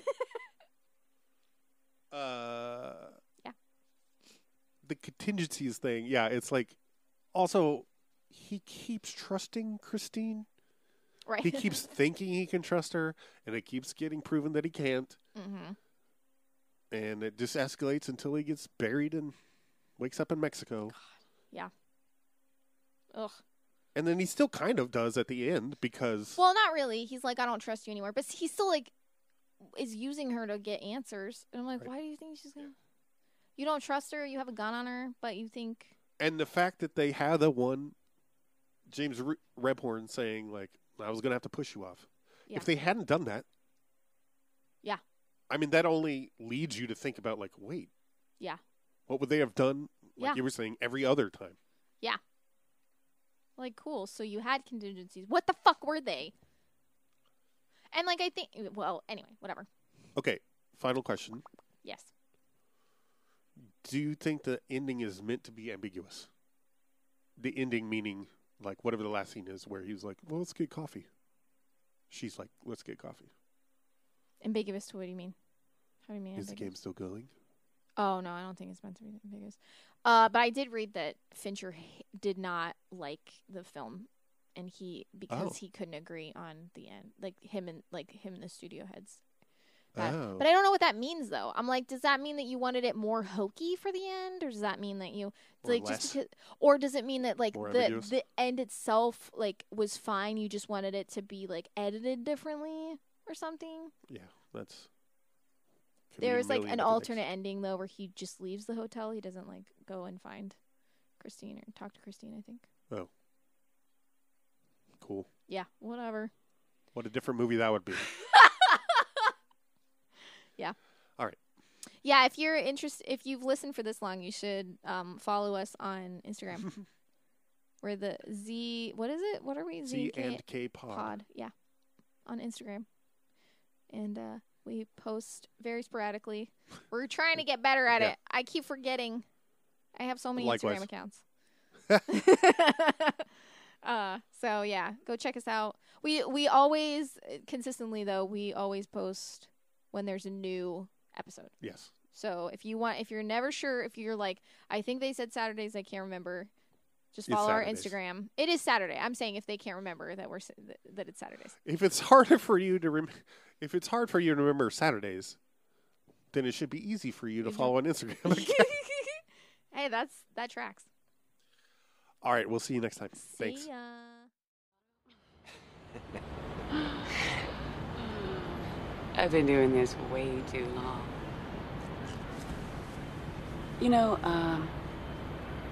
uh, Yeah. The contingencies thing, yeah, it's like also he keeps trusting Christine. Right. He keeps thinking he can trust her, and it keeps getting proven that he can't. Mm-hmm. And it just escalates until he gets buried and wakes up in Mexico. Yeah. Ugh. And then he still kind of does at the end because Well, not really. He's like, I don't trust you anymore. But he's still like, is using her to get answers. And I'm like, Right. why do you think she's gonna? You don't trust her. You have a gun on her, but you think. and the fact that they had the one James Re- Rebhorn saying like, I was going to have to push you off. Yeah. If they hadn't done that, Yeah. I mean, that only leads you to think about like, wait, Yeah. what would they have done? Like Yeah. you were saying, every other time. Yeah. Like, cool. So you had contingencies. What the fuck were they? And like, I think. Well, anyway, whatever. Okay, final question. Yes. Do you think the ending is meant to be ambiguous? The ending meaning, like, whatever the last scene is, where he's like, well, let's get coffee. She's like, let's get coffee. Ambiguous to what do you mean? How do you mean Is the ambiguous? game still going? Oh, no, I don't think it's meant to be ambiguous. Uh, but I did read that Fincher h- did not like the film, and he because Oh. he couldn't agree on the end, like him and like him and the studio heads. That- Oh. But I don't know what that means though. I'm like, does that mean that you wanted it more hokey for the end, or does that mean that you Or like less. just because, or does it mean that like More the ambiguous? the end itself like was fine, you just wanted it to be like edited differently or something? Yeah, that's. can mean a There's like million an different alternate things. ending though, where he just leaves the hotel. He doesn't like go and find Christine or talk to Christine. I think. Oh. Cool. Yeah, whatever. What a different movie that would be. Yeah. All right. Yeah, if you're interested, if you've listened for this long, you should um, follow us on Instagram. We're the Z. What is it? What are we? Z K- and K pod. Pod. Yeah, on Instagram, and uh, we post very sporadically. We're trying to get better at Yeah. it. I keep forgetting. I have so many Likewise. Instagram accounts. uh, so yeah, go check us out. We we always consistently though we always post when there's a new episode. Yes. So if you want, if you're never sure, if you're like, I think they said Saturdays, I can't remember. Just It's follow our Saturdays. Instagram. It is Saturday. I'm saying if they can't remember that we're s- that, that it's Saturdays. If it's harder for you to rem- if it's hard for you to remember Saturdays, then it should be easy for you to Good follow on Instagram. Hey, that's that tracks. All right, we'll see you next time. Thanks. See ya. I've been doing this way too long. You know, um,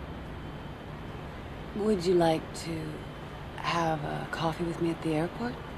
would you like to have a coffee with me at the airport?